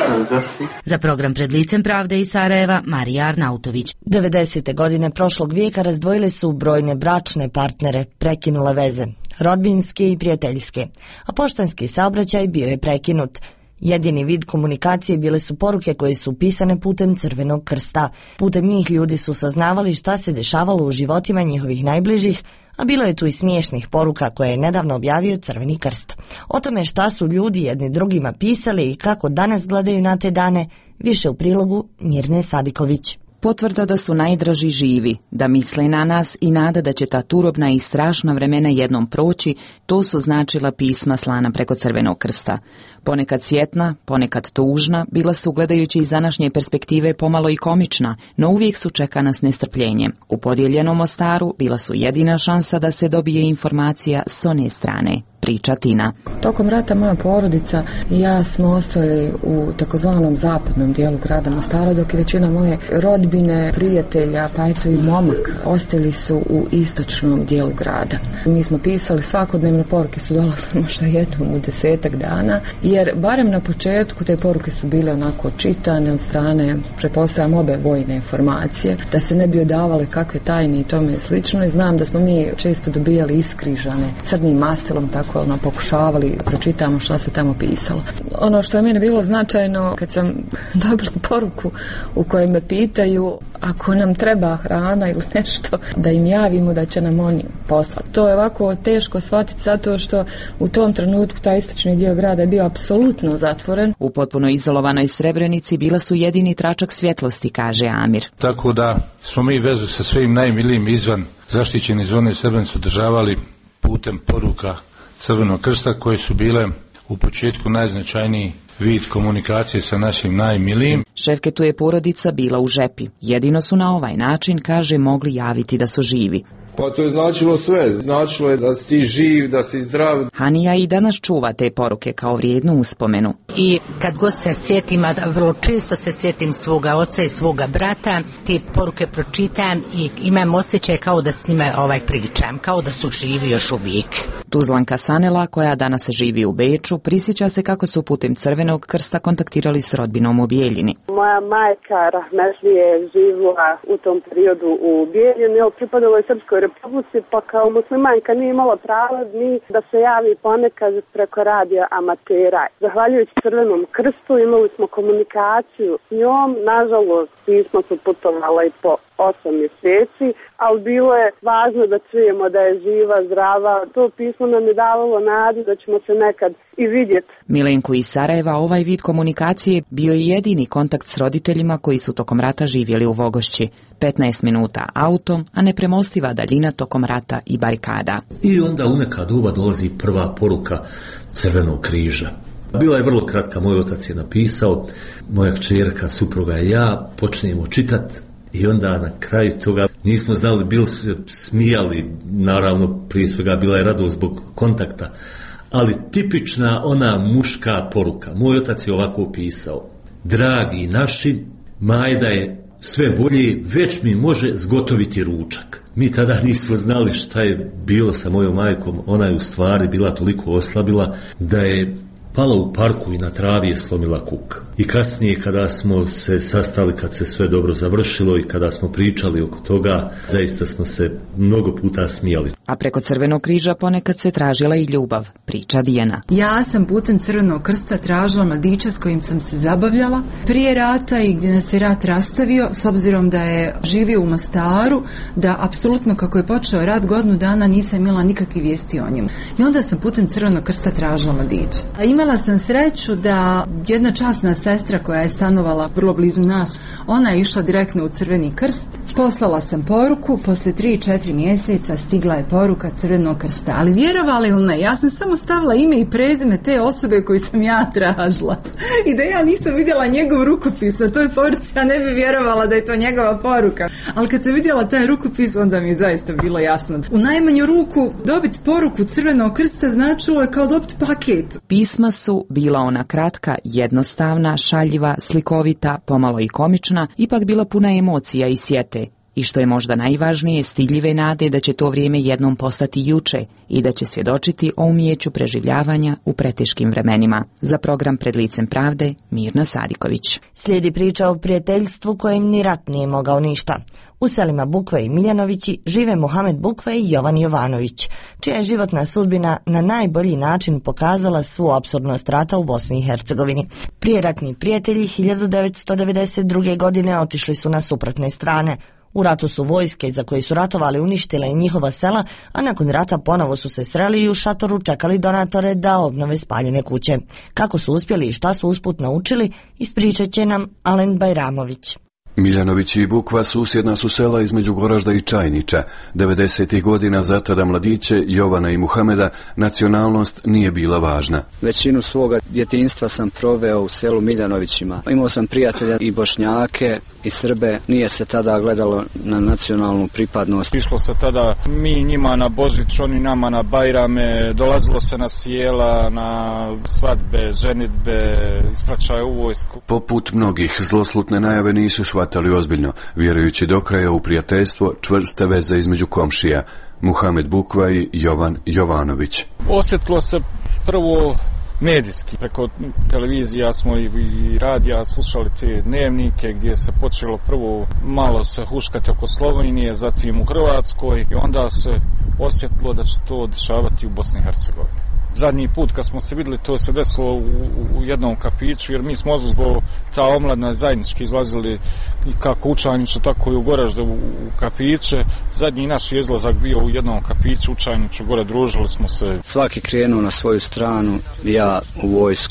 Za program Pred licem pravde iz Sarajeva, Marija Arnautović. devedesete godine prošlog vijeka razdvojile su brojne bračne partnere, prekinule veze, rodbinske i prijateljske, a poštanski saobraćaj bio je prekinut. Jedini vid komunikacije bile su poruke koje su pisane putem Crvenog krsta. Putem njih ljudi su saznavali šta se dešavalo u životima njihovih najbližih, a bilo je tu i smiješnih poruka koje je nedavno objavio Crveni krst. O tome šta su ljudi jedni drugima pisali i kako danas gledaju na te dane, više u prilogu Mirne Sadiković. Potvrda da su najdraži živi, da misle na nas i nada da će ta turobna i strašna vremena jednom proći, to su značila pisma slana preko Crvenog krsta. Ponekad sjetna, ponekad tužna, bila su gledajući iz današnje perspektive pomalo i komična, no uvijek su čekana s nestrpljenjem. U podijeljenom Mostaru bila su jedina šansa da se dobije informacija s one strane. Priča Tina. Tokom rata moja porodica i ja smo ostali u takozvanom zapadnom dijelu grada Mostara, dok je većina moje rodbine, prijatelja, pa eto i momak, ostali su u istočnom dijelu grada. Mi smo pisali svakodnevne poruke, su dolazile možda jednom u desetak dana, jer barem na početku te poruke su bile onako čitane od strane, pretpostavljam, obe vojne informacije, da se ne bi odavale kakve tajne i tome slično. I znam da smo mi često dobijali iskrižane crnim mastilom, tako ono, pokušavali pročitamo što se tamo pisalo. Ono što je meni bilo značajno kad sam dobila poruku u kojoj me pitaju ako nam treba hrana ili nešto, da im javimo da će nam oni poslati. To je ovako teško shvatiti zato što u tom trenutku taj istočni dio grada je bio apsolutno zatvoren. U potpuno izolovanoj Srebrenici bila su jedini tračak svjetlosti, kaže Amir. Tako da smo mi vezu sa svojim najmilijim izvan zaštićene zone Srebrenice održavali putem poruka Crvenog krsta koje su bile u početku najznačajniji vid komunikacije sa našim najmilijim. Ševketu je porodica bila u žepi. Jedino su na ovaj način, kaže, mogli javiti da su živi. Pa to je značilo sve. Značilo je da si ti živ, da si zdrav. Hanija i danas čuva te poruke kao vrijednu uspomenu. I kad god se sjetim, a vrlo često se sjetim svoga oca i svoga brata, te poruke pročitam i imam osjećaj kao da s njima ovaj pričam, kao da su živi još uvijek. Tuzlanka Sanela, koja danas živi u Beču, prisjeća se kako su putem Crvenog krsta kontaktirali s rodbinom u Bijeljini. Moja majka rahmetlije je živjela u tom periodu u Bijeljini, ali pripadala je Srpskoj Republici, pa kao muslimanka nije imala pravo ni da se javi ponekad preko radija amatera. Zahvaljujući Crvenom krstu imali smo komunikaciju s njom, nažalost pismo su putovala i po osam mjeseci, ali bilo je važno da čujemo da je živa, zdrava. To pismo nam je davalo nadu da ćemo se nekad i vidjeti. Milenku iz Sarajeva ovaj vid komunikacije bio je jedini kontakt s roditeljima koji su tokom rata živjeli u Vogošći. petnaest minuta autom, a nepremostiva daljina tokom rata i barikada. I onda u neka doba dolazi prva poruka Crvenog križa. Bila je vrlo kratka, moj otac je napisao, moja kćerka, supruga i ja počnemo čitati. I onda na kraju toga nismo znali, bili se smijali, naravno prije svega bila je radost zbog kontakta, ali tipična ona muška poruka. Moj otac je ovako pisao: dragi naši, Majda je sve bolje, već mi može zgotoviti ručak. Mi tada nismo znali šta je bilo sa mojom majkom, ona je u stvari bila toliko oslabila da je pala u parku i na travi je slomila kuk. I kasnije kada smo se sastali, kad se sve dobro završilo i kada smo pričali oko toga, zaista smo se mnogo puta smijali. A preko Crvenog križa ponekad se tražila i ljubav, priča Dijana. Ja sam putem Crvenog krsta tražila mladića s kojim sam se zabavljala prije rata i gdje nas je rat rastavio, s obzirom da je živio u Mostaru, da apsolutno kako je počeo rat godinu dana nisam imala nikakve vijesti o njemu. I onda sam putem Crvenog krsta tražila mladića. A imala sam sreću da jedna časna sestra koja je stanovala vrlo blizu nas, ona je išla direktno u Crveni krst. Poslala sam poruku, posle tri četiri mjeseca stigla je poruka Crvenog krsta. Ali vjerovali ili ne, ja sam samo stavila ime i prezime te osobe koju sam ja tražila. I da ja nisam vidjela njegov rukopis na toj poruci, ja ne bi vjerovala da je to njegova poruka. Ali kad sam vidjela taj rukopis, onda mi je zaista bilo jasno. U najmanju ruku dobiti poruku Crvenog krsta značilo je kao dobiti paket. Pisma su bila ona kratka, jednostavna, šaljiva, slikovita, pomalo i komična, ipak bila puna emocija i sjete. I što je možda najvažnije, stidljive nade da će to vrijeme jednom postati juče i da će svjedočiti o umijeću preživljavanja u preteškim vremenima. Za program Pred licem pravde, Mirna Sadiković. Slijedi priča o prijateljstvu kojem ni rat nije mogao ništa. U selima Bukve i Miljanovići žive Muhamed Bukve i Jovan Jovanović, čija je životna sudbina na najbolji način pokazala svu apsurdnost rata u Bosni i Hercegovini. Prijeratni prijatelji hiljadu devetsto devedeset druge. godine otišli su na suprotne strane. U ratu su vojske za koje su ratovali uništile i njihova sela, a nakon rata ponovo su se sreli i u šatoru čekali donatore da obnove spaljene kuće. Kako su uspjeli i šta su usput naučili, ispričat će nam Alen Bajramović. Miljanović i Bukva susjedna su sela između Goražda i Čajnića. devedesetih godina za tada mladiće Jovana i Muhameda nacionalnost nije bila važna. Većinu svoga djetinjstva sam proveo u selu Miljanovićima. Imao sam prijatelja i Bošnjake i Srbe, nije se tada gledalo na nacionalnu pripadnost. Išlo se tada mi njima na Božić, oni nama na Bajrame, dolazilo se na sjela, na svadbe, ženidbe, ispraćaje u vojsku. Poput mnogih, zloslutne najave nisu shvatali ozbiljno, vjerujući do kraja u prijateljstvo, čvrste veze između komšija. Muhamed Bukva i Jovan Jovanović. Osjetilo se prvo medijski. Preko televizija smo i, i radija slušali te dnevnike gdje se počelo prvo malo se huškati oko Slovenije, zatim u Hrvatskoj i onda se osjetilo da će to dešavati u Bosni i Hercegovini. Zadnji put kad smo se vidjeli, to se desilo u, u, u jednom kapiću, jer mi smo ozbiljno ta omladna zajednički izlazili i kako u Čajniću, tako i u Goražde u, u kapiće. Zadnji naš izlazak bio u jednom kapiću u Čajniću, gore družili smo se. Svaki krenuo na svoju stranu, ja u vojsku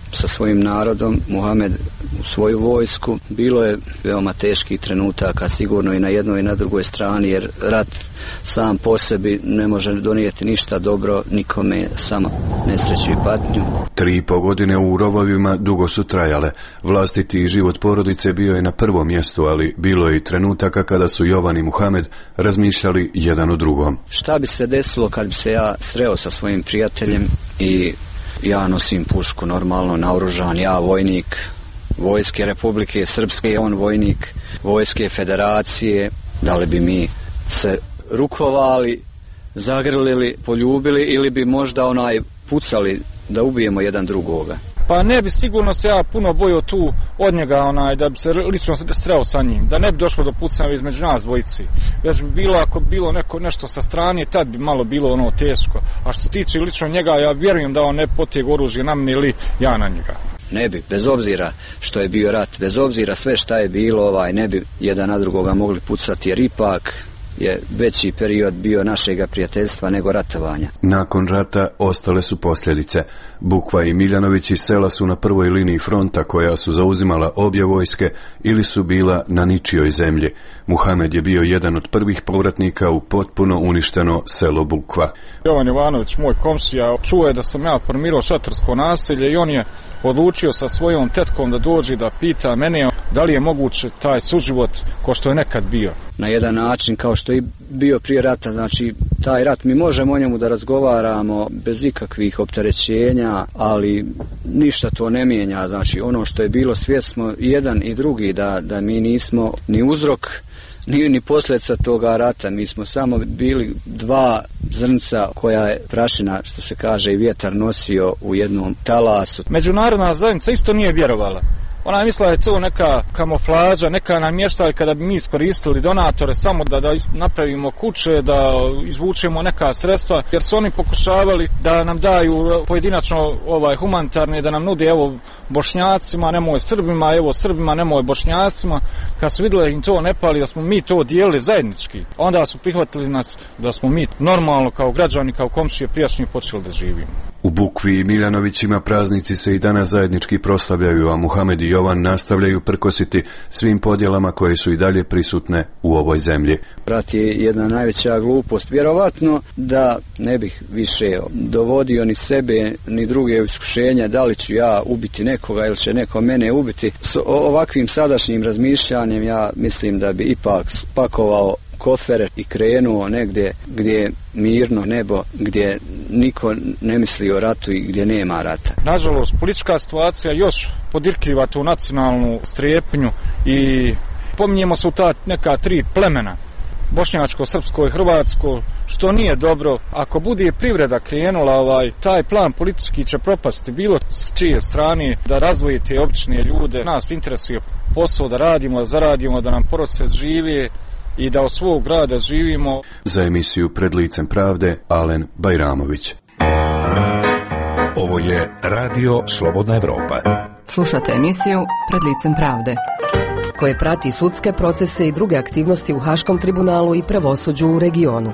sa svojim narodom, Muhamed u svoju vojsku. Bilo je veoma teških trenutaka, sigurno i na jednoj i na drugoj strani, jer rat sam po sebi ne može donijeti ništa dobro nikome, samo nesreću i patnju. Tri i po godine u rovovima dugo su trajale. Vlastiti život porodice bio je na prvom mjestu, ali bilo je i trenutaka kada su Jovan i Muhamed razmišljali jedan o drugom. Šta bi se desilo kad bi se ja sreo sa svojim prijateljem i ja nosim pušku normalno naoružan, ja vojnik Vojske Republike Srpske, on vojnik Vojske Federacije, da li bi mi se rukovali, zagrlili, poljubili ili bi možda onaj pucali da ubijemo jedan drugoga? Pa ne bi sigurno se ja puno bojio tu od njega, onaj, da bi se lično sreo sa njim, da ne bi došlo do pucanja između nas dvojici. Već bi bilo, ako bi bilo neko, nešto sa strane, tad bi malo bilo ono teško. A što se tiče lično njega, ja vjerujem da on ne potijeg oružje na mene ili ja na njega. Ne bi, bez obzira što je bio rat, bez obzira sve šta je bilo, ovaj, ne bi jedan na drugoga mogli pucati, jer ipak je veći period bio našega prijateljstva nego ratovanja. Nakon rata ostale su posljedice. Bukva i Miljanović iz sela su na prvoj liniji fronta koja su zauzimala obje vojske ili su bila na ničijoj zemlji. Muhamed je bio jedan od prvih povratnika u potpuno uništeno selo Bukva. Jovan Jovanović, moj komšija, čuo je da sam ja formirao šatorsko naselje i on je odlučio sa svojom tetkom da dođe da pita mene da li je moguće taj suživot ko što je nekad bio. Na jedan način kao što je bio prije rata, znači taj rat mi možemo o njemu da razgovaramo bez ikakvih opterećenja, ali ništa to ne mijenja, znači ono što je bilo svjesno jedan i drugi da, da mi nismo ni uzrok ni, ni posljedica toga rata, mi smo samo bili dva zrnca koja je prašina, što se kaže, i vjetar nosio u jednom talasu. Međunarodna zajednica isto nije vjerovala. Ona je mislila da je to neka kamuflaža, neka namještaj kada bi mi iskoristili donatore samo da, da napravimo kuće, da izvučemo neka sredstva, jer su oni pokušavali da nam daju pojedinačno ovaj humanitarne, da nam nude evo Bošnjacima, nemoj Srbima, evo Srbima, nemoj Bošnjacima. Kad su vidjeli im to ne pali, da smo mi to dijelili zajednički, onda su prihvatili nas da smo mi normalno kao građani, kao komšije prijašnji počeli da živimo. U Bukvi i Miljanovićima praznici se i danas zajednički proslavljaju, a Muhamed i Jovan nastavljaju prkositi svim podjelama koje su i dalje prisutne u ovoj zemlji. Rat je jedna najveća glupost. Vjerovatno da ne bih više dovodio ni sebe ni druge iskušenja da li ću ja ubiti nekoga ili će neko mene ubiti. S ovakvim sadašnjim razmišljanjem ja mislim da bi ipak pakovao kofere i krenuo negdje gdje je mirno nebo, gdje niko ne misli o ratu i gdje nema rata. Nažalost, politička situacija još podirkiva tu nacionalnu strepnju i pominjemo se u ta neka tri plemena, bošnjačko, srpsko i hrvatsko, što nije dobro. Ako bude privreda krenula, ovaj, taj plan politički će propasti bilo s čije strane, da razvojite obične ljude. Nas interesuje posao da radimo, da zaradimo, da nam porodice žive i da od svog grada živimo. Za emisiju Pred licem pravde, Alen Bajramović. Ovo je Radio Slobodna Evropa. Slušate emisiju Pred licem pravde, koje prati sudske procese i druge aktivnosti u Haškom tribunalu i pravosuđu u regionu.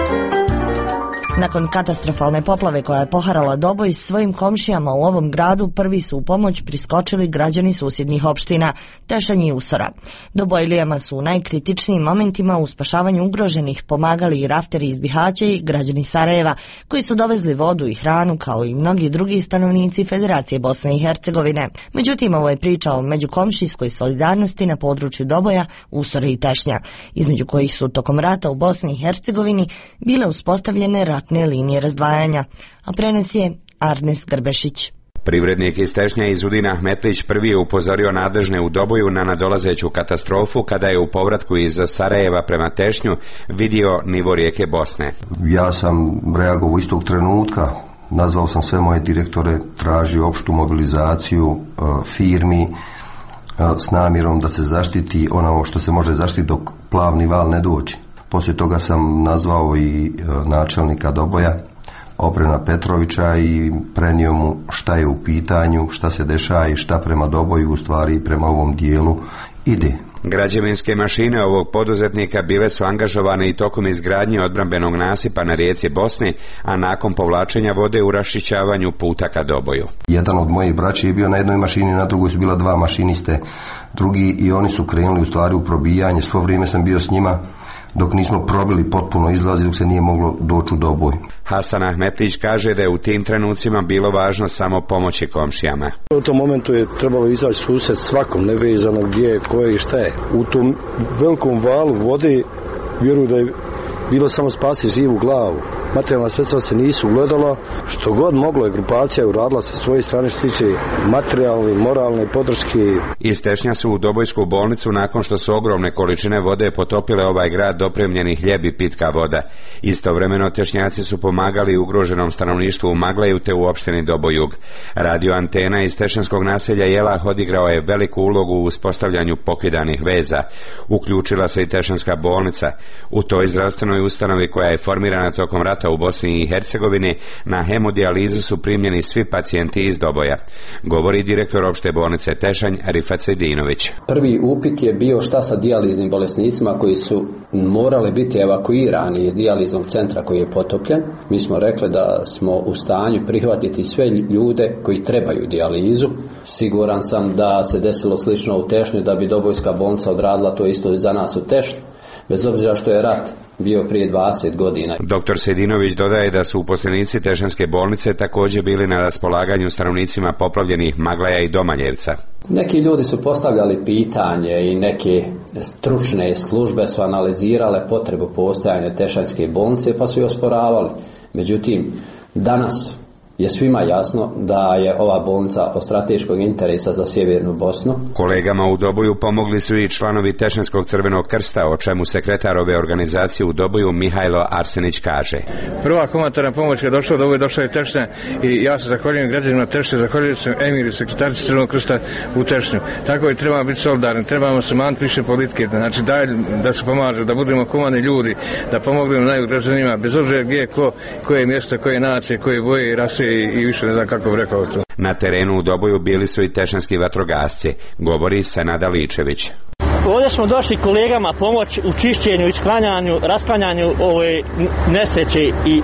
Nakon katastrofalne poplave koja je poharala Doboj, svojim komšijama u ovom gradu prvi su u pomoć priskočili građani susjednih opština Tešanj i Usora. Dobojlijama su u najkritičnijim momentima u spašavanju ugroženih pomagali i rafteri iz Bihaća i građani Sarajeva, koji su dovezli vodu i hranu kao i mnogi drugi stanovnici Federacije Bosne i Hercegovine. Međutim, ovo je priča o međukomšijskoj solidarnosti na području Doboja, Usora i Tešnja, između kojih su tokom rata u Bosni i Hercegovini bile uspostavljene ratne linije razdvajanja, a prenos je Arnes Grbešić. Privrednik iz Tešnja Izudin Ahmetlić prvi je upozorio nadležne u Doboju na nadolazeću katastrofu kada je u povratku iz Sarajeva prema Tešnju vidio nivo rijeke Bosne. Ja sam reagovao istog trenutka, nazvao sam sve moje direktore, tražio opštu mobilizaciju e, firmi e, s namjerom da se zaštiti ono što se može zaštiti dok plavni val ne dođe. Poslije toga sam nazvao i e, načelnika Doboja, Obrena Petrovića, i prenio mu šta je u pitanju, šta se dešava i šta prema Doboju, u stvari prema ovom dijelu ide. Građevinske mašine ovog poduzetnika bile su angažovane i tokom izgradnje odbrambenog nasipa na rijeci Bosni, a nakon povlačenja vode u raščišćavanju puta ka Doboju. Jedan od mojih braća je bio na jednoj mašini, na drugoj su bila dva mašiniste, drugi i oni su krenuli u stvari u probijanje. Svo vrijeme sam bio s njima dok nismo probili potpuno izlazi, dok se nije moglo doći u Doboj. Hasan Ahmetić kaže da je u tim trenucima bilo važno samo pomoći komšijama. U tom momentu je trebalo izaći susret svakom, nevezano gdje je, ko je i šta je. U tom velikom valu vode vjeruju da je bilo samo spasi živu glavu. Materijalna sredstva se nisu ugledala, što god moglo je grupacija uradila sa svoje strane što tiče materijalne, moralne podrške. Iz Tešnja su u Dobojsku bolnicu nakon što su ogromne količine vode potopile ovaj grad dopremljeni hljeb i pitka voda. Istovremeno Tešnjaci su pomagali ugroženom stanovništvu u Magleju te u opštini Dobojug. Radio antena iz tešnjanskog naselja Jelah odigrao je veliku ulogu u uspostavljanju pokidanih veza. Uključila se i Tešnjanska bolnica. U toj zdravstvenoj ustanovi koja je formirana tokom rata u Bosni i Hercegovini na hemodijalizu su primljeni svi pacijenti iz Doboja. Govori direktor opšte bolnice Tešanj Rifat Sejdinović. Prvi upit je bio šta sa dijaliznim bolesnicima koji su morali biti evakuirani iz dijaliznog centra koji je potopljen. Mi smo rekli da smo u stanju prihvatiti sve ljude koji trebaju dijalizu. Siguran sam da se desilo slično u Tešnju, da bi Dobojska bolnica odradila to isto i za nas u Tešnju, bez obzira što je rat bio prije dvadeset godina. Doktor Sedinović dodaje da su uposlenici Tešanske bolnice također bili na raspolaganju stanovnicima poplavljenih Magleja i Domaljevca. Neki ljudi su postavljali pitanje i neke stručne službe su analizirale potrebu postojanja Tešanske bolnice pa su je osporavali. Međutim, danas je svima jasno da je ova bolnica od strateškog interesa za sjevernu Bosnu. Kolegama u Doboju pomogli su i članovi Tešanskog crvenog krsta, o čemu sekretar ove organizacije u Doboju Mihajlo Arsenić kaže. Prva humanitarna pomoć je došla do ove došla je Tešnja i ja se zahvaljujem građanima Tešnje, zahvaljujem se Emiri, sekretarici Crvenog krsta u Tešnju. Tako i trebamo biti solidarni, trebamo se manti više politike, znači daj da se pomažu, da budemo humani ljudi, da pomognemo najugroženijima, bez obzira gdje je ko, koje mjesto, koje nacije, koje boje i rase i više ne znam kako bih rekao to. Na terenu u Doboju bili su i tešanski vatrogasci, govori Senada Ličević. Ovdje smo došli kolegama pomoć u čišćenju, isklanjanju, rasklanjanju ove nesreće i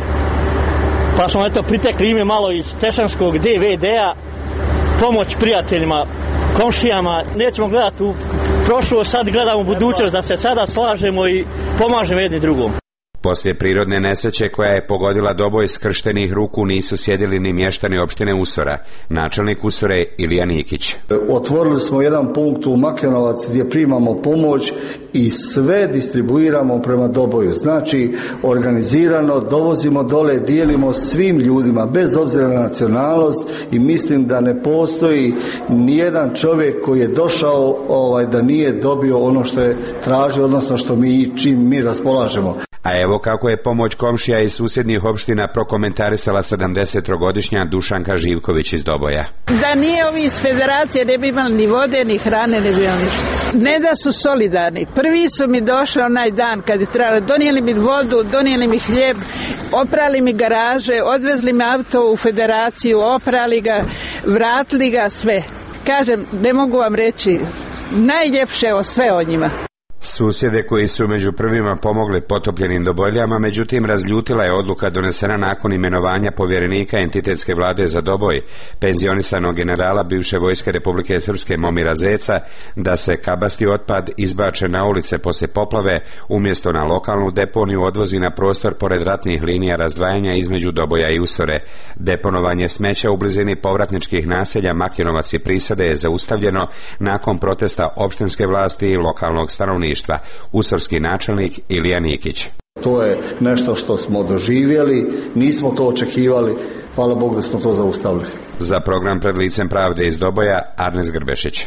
pa smo eto pritekli ime malo iz tešanskog D V D-a, pomoć prijateljima, komšijama, nećemo gledati u prošlost, sad gledamo u budućnost, da se sada slažemo i pomažemo jedni drugom. Poslije prirodne nesreće koja je pogodila Doboj, skrštenih ruku nisu sjedili ni mještani opštine Usora. Načelnik Usore Ilija Nikić. Otvorili smo jedan punkt u Makenovac gdje primamo pomoć i sve distribuiramo prema Doboju. Znači, organizirano dovozimo dole, dijelimo svim ljudima bez obzira na nacionalnost i mislim da ne postoji nijedan čovjek koji je došao ovaj, da nije dobio ono što je tražio, odnosno što mi, čim mi raspolažemo. A evo kako je pomoć komšija iz susjednih opština prokomentarisala sedamdesettrogodišnja Dušanka Živković iz Doboja. Da nije ovi iz federacije ne bi imali ni vode, ni hrane, ne bi imali ništa. Ne da su solidarni. Prvi su mi došli onaj dan kad je trebalo. Donijeli mi vodu, donijeli mi hljeb, oprali mi garaže, odvezli mi auto u federaciju, oprali ga, vratili ga, sve. Kažem, ne mogu vam reći najljepše o sve o njima. Susjede koji su među prvima pomogli potopljenim Dobojljama, međutim razljutila je odluka donesena nakon imenovanja povjerenika entitetske vlade za Doboj, penzionisanog generala bivše vojske Republike Srpske Momira Zeca, da se kabasti otpad izbače na ulice poslije poplave, umjesto na lokalnu deponiju odvozi na prostor pored ratnih linija razdvajanja između Doboja i Usore. Deponovanje smeća u blizini povratničkih naselja Makinovac i Prisade je zaustavljeno nakon protesta opštinske vlasti i lokalnog stanovništva. Usorski načelnik Ilija Nikić. To je nešto što smo doživjeli, nismo to očekivali, hvala Bogu da smo to zaustavili. Za program Pred licem pravde iz Doboja, Arnes Grbešić.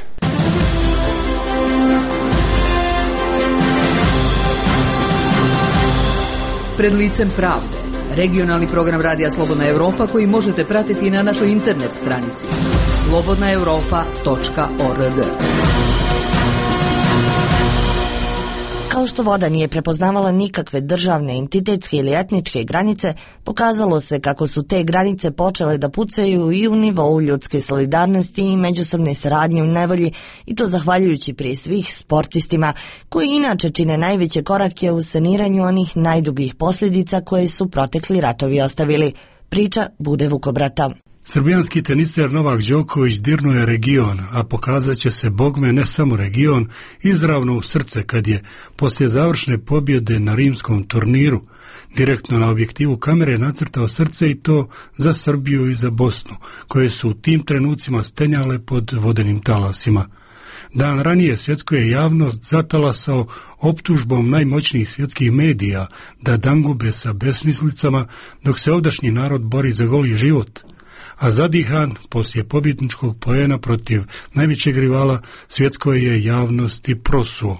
Pred licem pravde, regionalni program Radija Slobodna Evropa koji možete pratiti na našoj internet stranici slobodna europa tačka org. Kao što voda nije prepoznavala nikakve državne, entitetske ili etničke granice, pokazalo se kako su te granice počele da pucaju i u nivou ljudske solidarnosti i međusobne saradnje u nevolji, i to zahvaljujući prije svih sportistima, koji inače čine najveće korake u saniranju onih najdubljih posljedica koje su protekli ratovi ostavili. Priča Bude Vukobrata. Srbijanski teniser Novak Đoković dirnuo je region, a pokazat će se bogme ne samo region, izravno u srce kad je, poslije završne pobjede na rimskom turniru, direktno na objektivu kamere nacrtao srce, i to za Srbiju i za Bosnu, koje su u tim trenucima stenjale pod vodenim talasima. Dan ranije svjetsko je javnost zatalasao optužbom najmoćnijih svjetskih medija da dangube sa besmislicama, dok se ovdašnji narod bori za goli život. A zadihan, poslije pobjedničkog poena protiv najvećeg rivala, svjetsko je javnosti prosuo.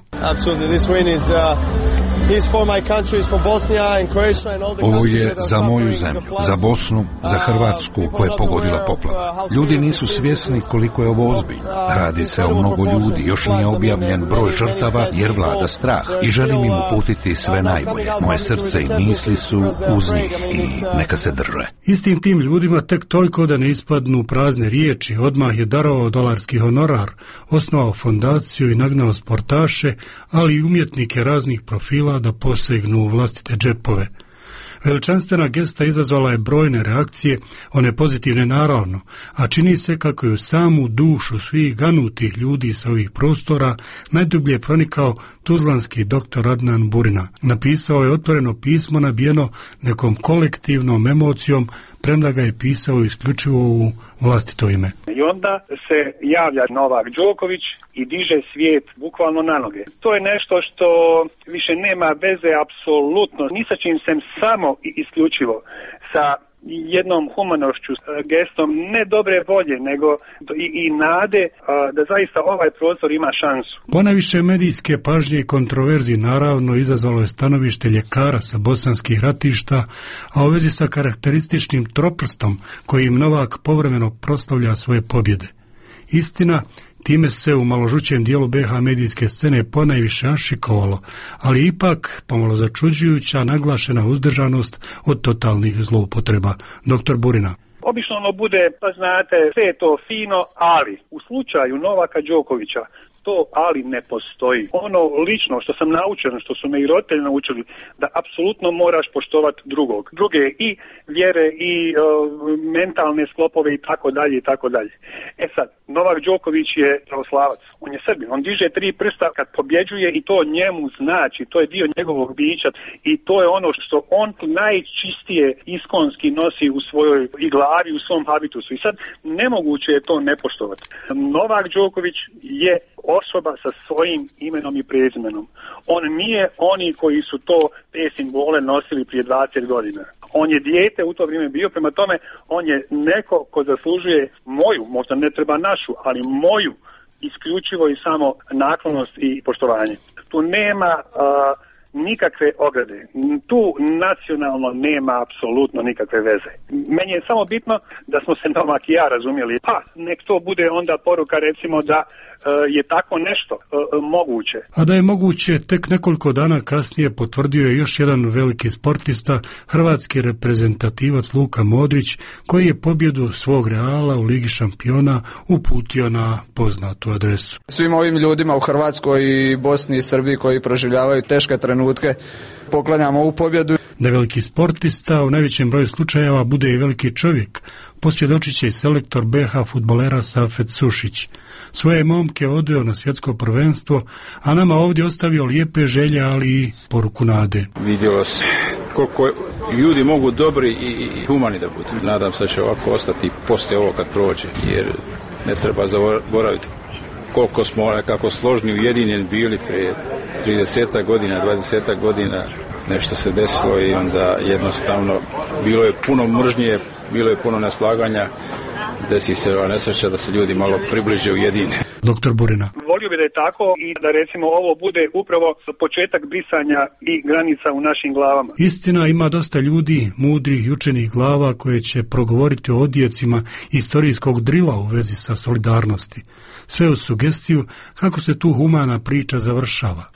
Ovo je za moju zemlju, za Bosnu, za Hrvatsku koje je pogodila poplava. Ljudi nisu svjesni koliko je ovo ozbiljno. Radi se o mnogo ljudi, još nije objavljen broj žrtava jer vlada strah. I želim im uputiti sve najbolje. Moje srce i misli su uz njih i neka se drže. Istim tim ljudima tek toliko da ne ispadnu prazne riječi, odmah je darovao dolarski honorar, osnovao fondaciju i nagnao sportaše, ali i umjetnike raznih profila da posegnu u vlastite džepove. Veličanstvena gesta izazvala je brojne reakcije, one pozitivne naravno, a čini se kako je u samu dušu svih ganutih ljudi sa ovih prostora najdublje pronikao tuzlanski doktor Adnan Burina. Napisao je otvoreno pismo nabijeno nekom kolektivnom emocijom, premda ga je pisao isključivo u vlastito ime. I onda se javlja Novak Đoković i diže svijet bukvalno na noge. To je nešto što više nema veze apsolutno ni sa čim sem, samo i isključivo sa jednom humanošću, gestom ne dobre volje, nego i, i nade da zaista ovaj prostor ima šansu. Ponajviše medijske pažnje i kontroverzi naravno izazvalo je stanovište ljekara sa bosanskih ratišta, a u vezi sa karakterističnim troprstom kojim Novak povremeno proslavlja svoje pobjede. Istina, time se u maložućem dijelu be ha medijske scene ponajviše ašikovalo, ali ipak pomalo začuđujuća naglašena uzdržanost od totalnih zloupotreba. Doktor Burina. Obično ono bude, pa znate, sve je to fino, ali u slučaju Novaka Đokovića to ali ne postoji. Ono lično što sam naučen, što su me i roditelji naučili, da apsolutno moraš poštovati drugog. Druge i vjere i uh, mentalne sklopove i tako dalje i tako dalje. E sad, Novak Đoković je pravoslavac, on je Srbin, on diže tri prsta kad pobjeđuje i to njemu znači, to je dio njegovog bića i to je ono što on najčistije iskonski nosi u svojoj i glavi, u svom habitusu. I sad nemoguće je to ne poštovati. Novak Đoković je osoba sa svojim imenom i prezimenom. On nije oni koji su to te simbole nosili prije dvadeset godina. On je dijete u to vrijeme bio, prema tome on je neko ko zaslužuje moju, možda ne treba našu, ali moju isključivo i samo naklonost i poštovanje. Tu nema uh, nikakve ograde. Tu nacionalno nema apsolutno nikakve veze. Meni je samo bitno da smo se Novak i ja razumjeli. Pa, nek to bude onda poruka recimo da je tako nešto uh, moguće. A da je moguće, tek nekoliko dana kasnije potvrdio je još jedan veliki sportista, hrvatski reprezentativac Luka Modrić, koji je pobjedu svog Reala u Ligi šampiona uputio na poznatu adresu. Svim ovim ljudima u Hrvatskoj i Bosni i Srbiji koji proživljavaju teške trenutke poklanjamo ovu pobjedu. Da veliki sportista u najvećem broju slučajeva bude i veliki čovjek, posvjedočit će i selektor be ha fudbalera Safet Sušić. Svoje momke odveo na svjetsko prvenstvo, a nama ovdje ostavio lijepe želje, ali i poruku nade. Vidjelo se koliko ljudi mogu dobri i humani da budu. Nadam se da će ovako ostati poslije ovo kad prođe, jer ne treba zaboraviti koliko smo nekako složni, ujedinjeni bili prije trideset godina, dvadeset godina. Nešto se desilo i onda jednostavno bilo je puno mržnje, bilo je puno neslaganja, desi se ova nesreća da se ljudi malo približe ujedine. Doktor Burina. Volio bi da je tako i da recimo ovo bude upravo početak brisanja i granica u našim glavama. Istina, ima dosta ljudi, mudrih i učenih glava koje će progovoriti o odjecima istorijskog drila u vezi sa solidarnosti. Sve u sugestiju kako se tu humana priča završava.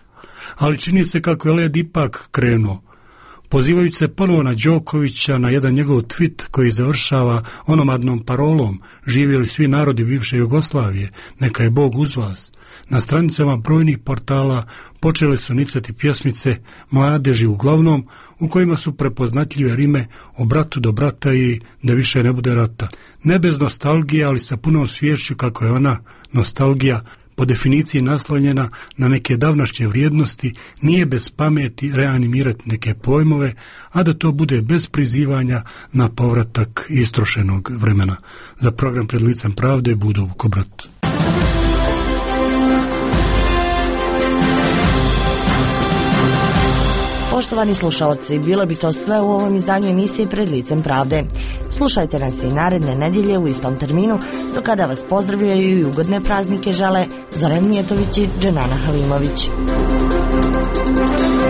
ali čini se kako je led ipak krenuo. Pozivajući se ponovo na Đokovića, na jedan njegov tweet koji završava onomadnom parolom živjeli svi narodi bivše Jugoslavije, neka je Bog uz vas. Na stranicama brojnih portala počele su nicati pjesmice mladeži uglavnom, u kojima su prepoznatljive rime o bratu do brata i da više ne bude rata. Ne bez nostalgije, ali sa punom sviješću kako je ona, nostalgija, po definiciji naslonjena na neke davnašnje vrijednosti, nije bez pameti reanimirati neke pojmove, a da to bude bez prizivanja na povratak istrošenog vremena. Za program Pred licem pravde Budo Vukobrat. Poštovani slušalci, bilo bi to sve u ovom izdanju emisije Pred licem pravde. Slušajte nas i naredne nedjelje u istom terminu, do kada vas pozdravljaju i ugodne praznike žele Zoran Mijetović i Dženana Halimović.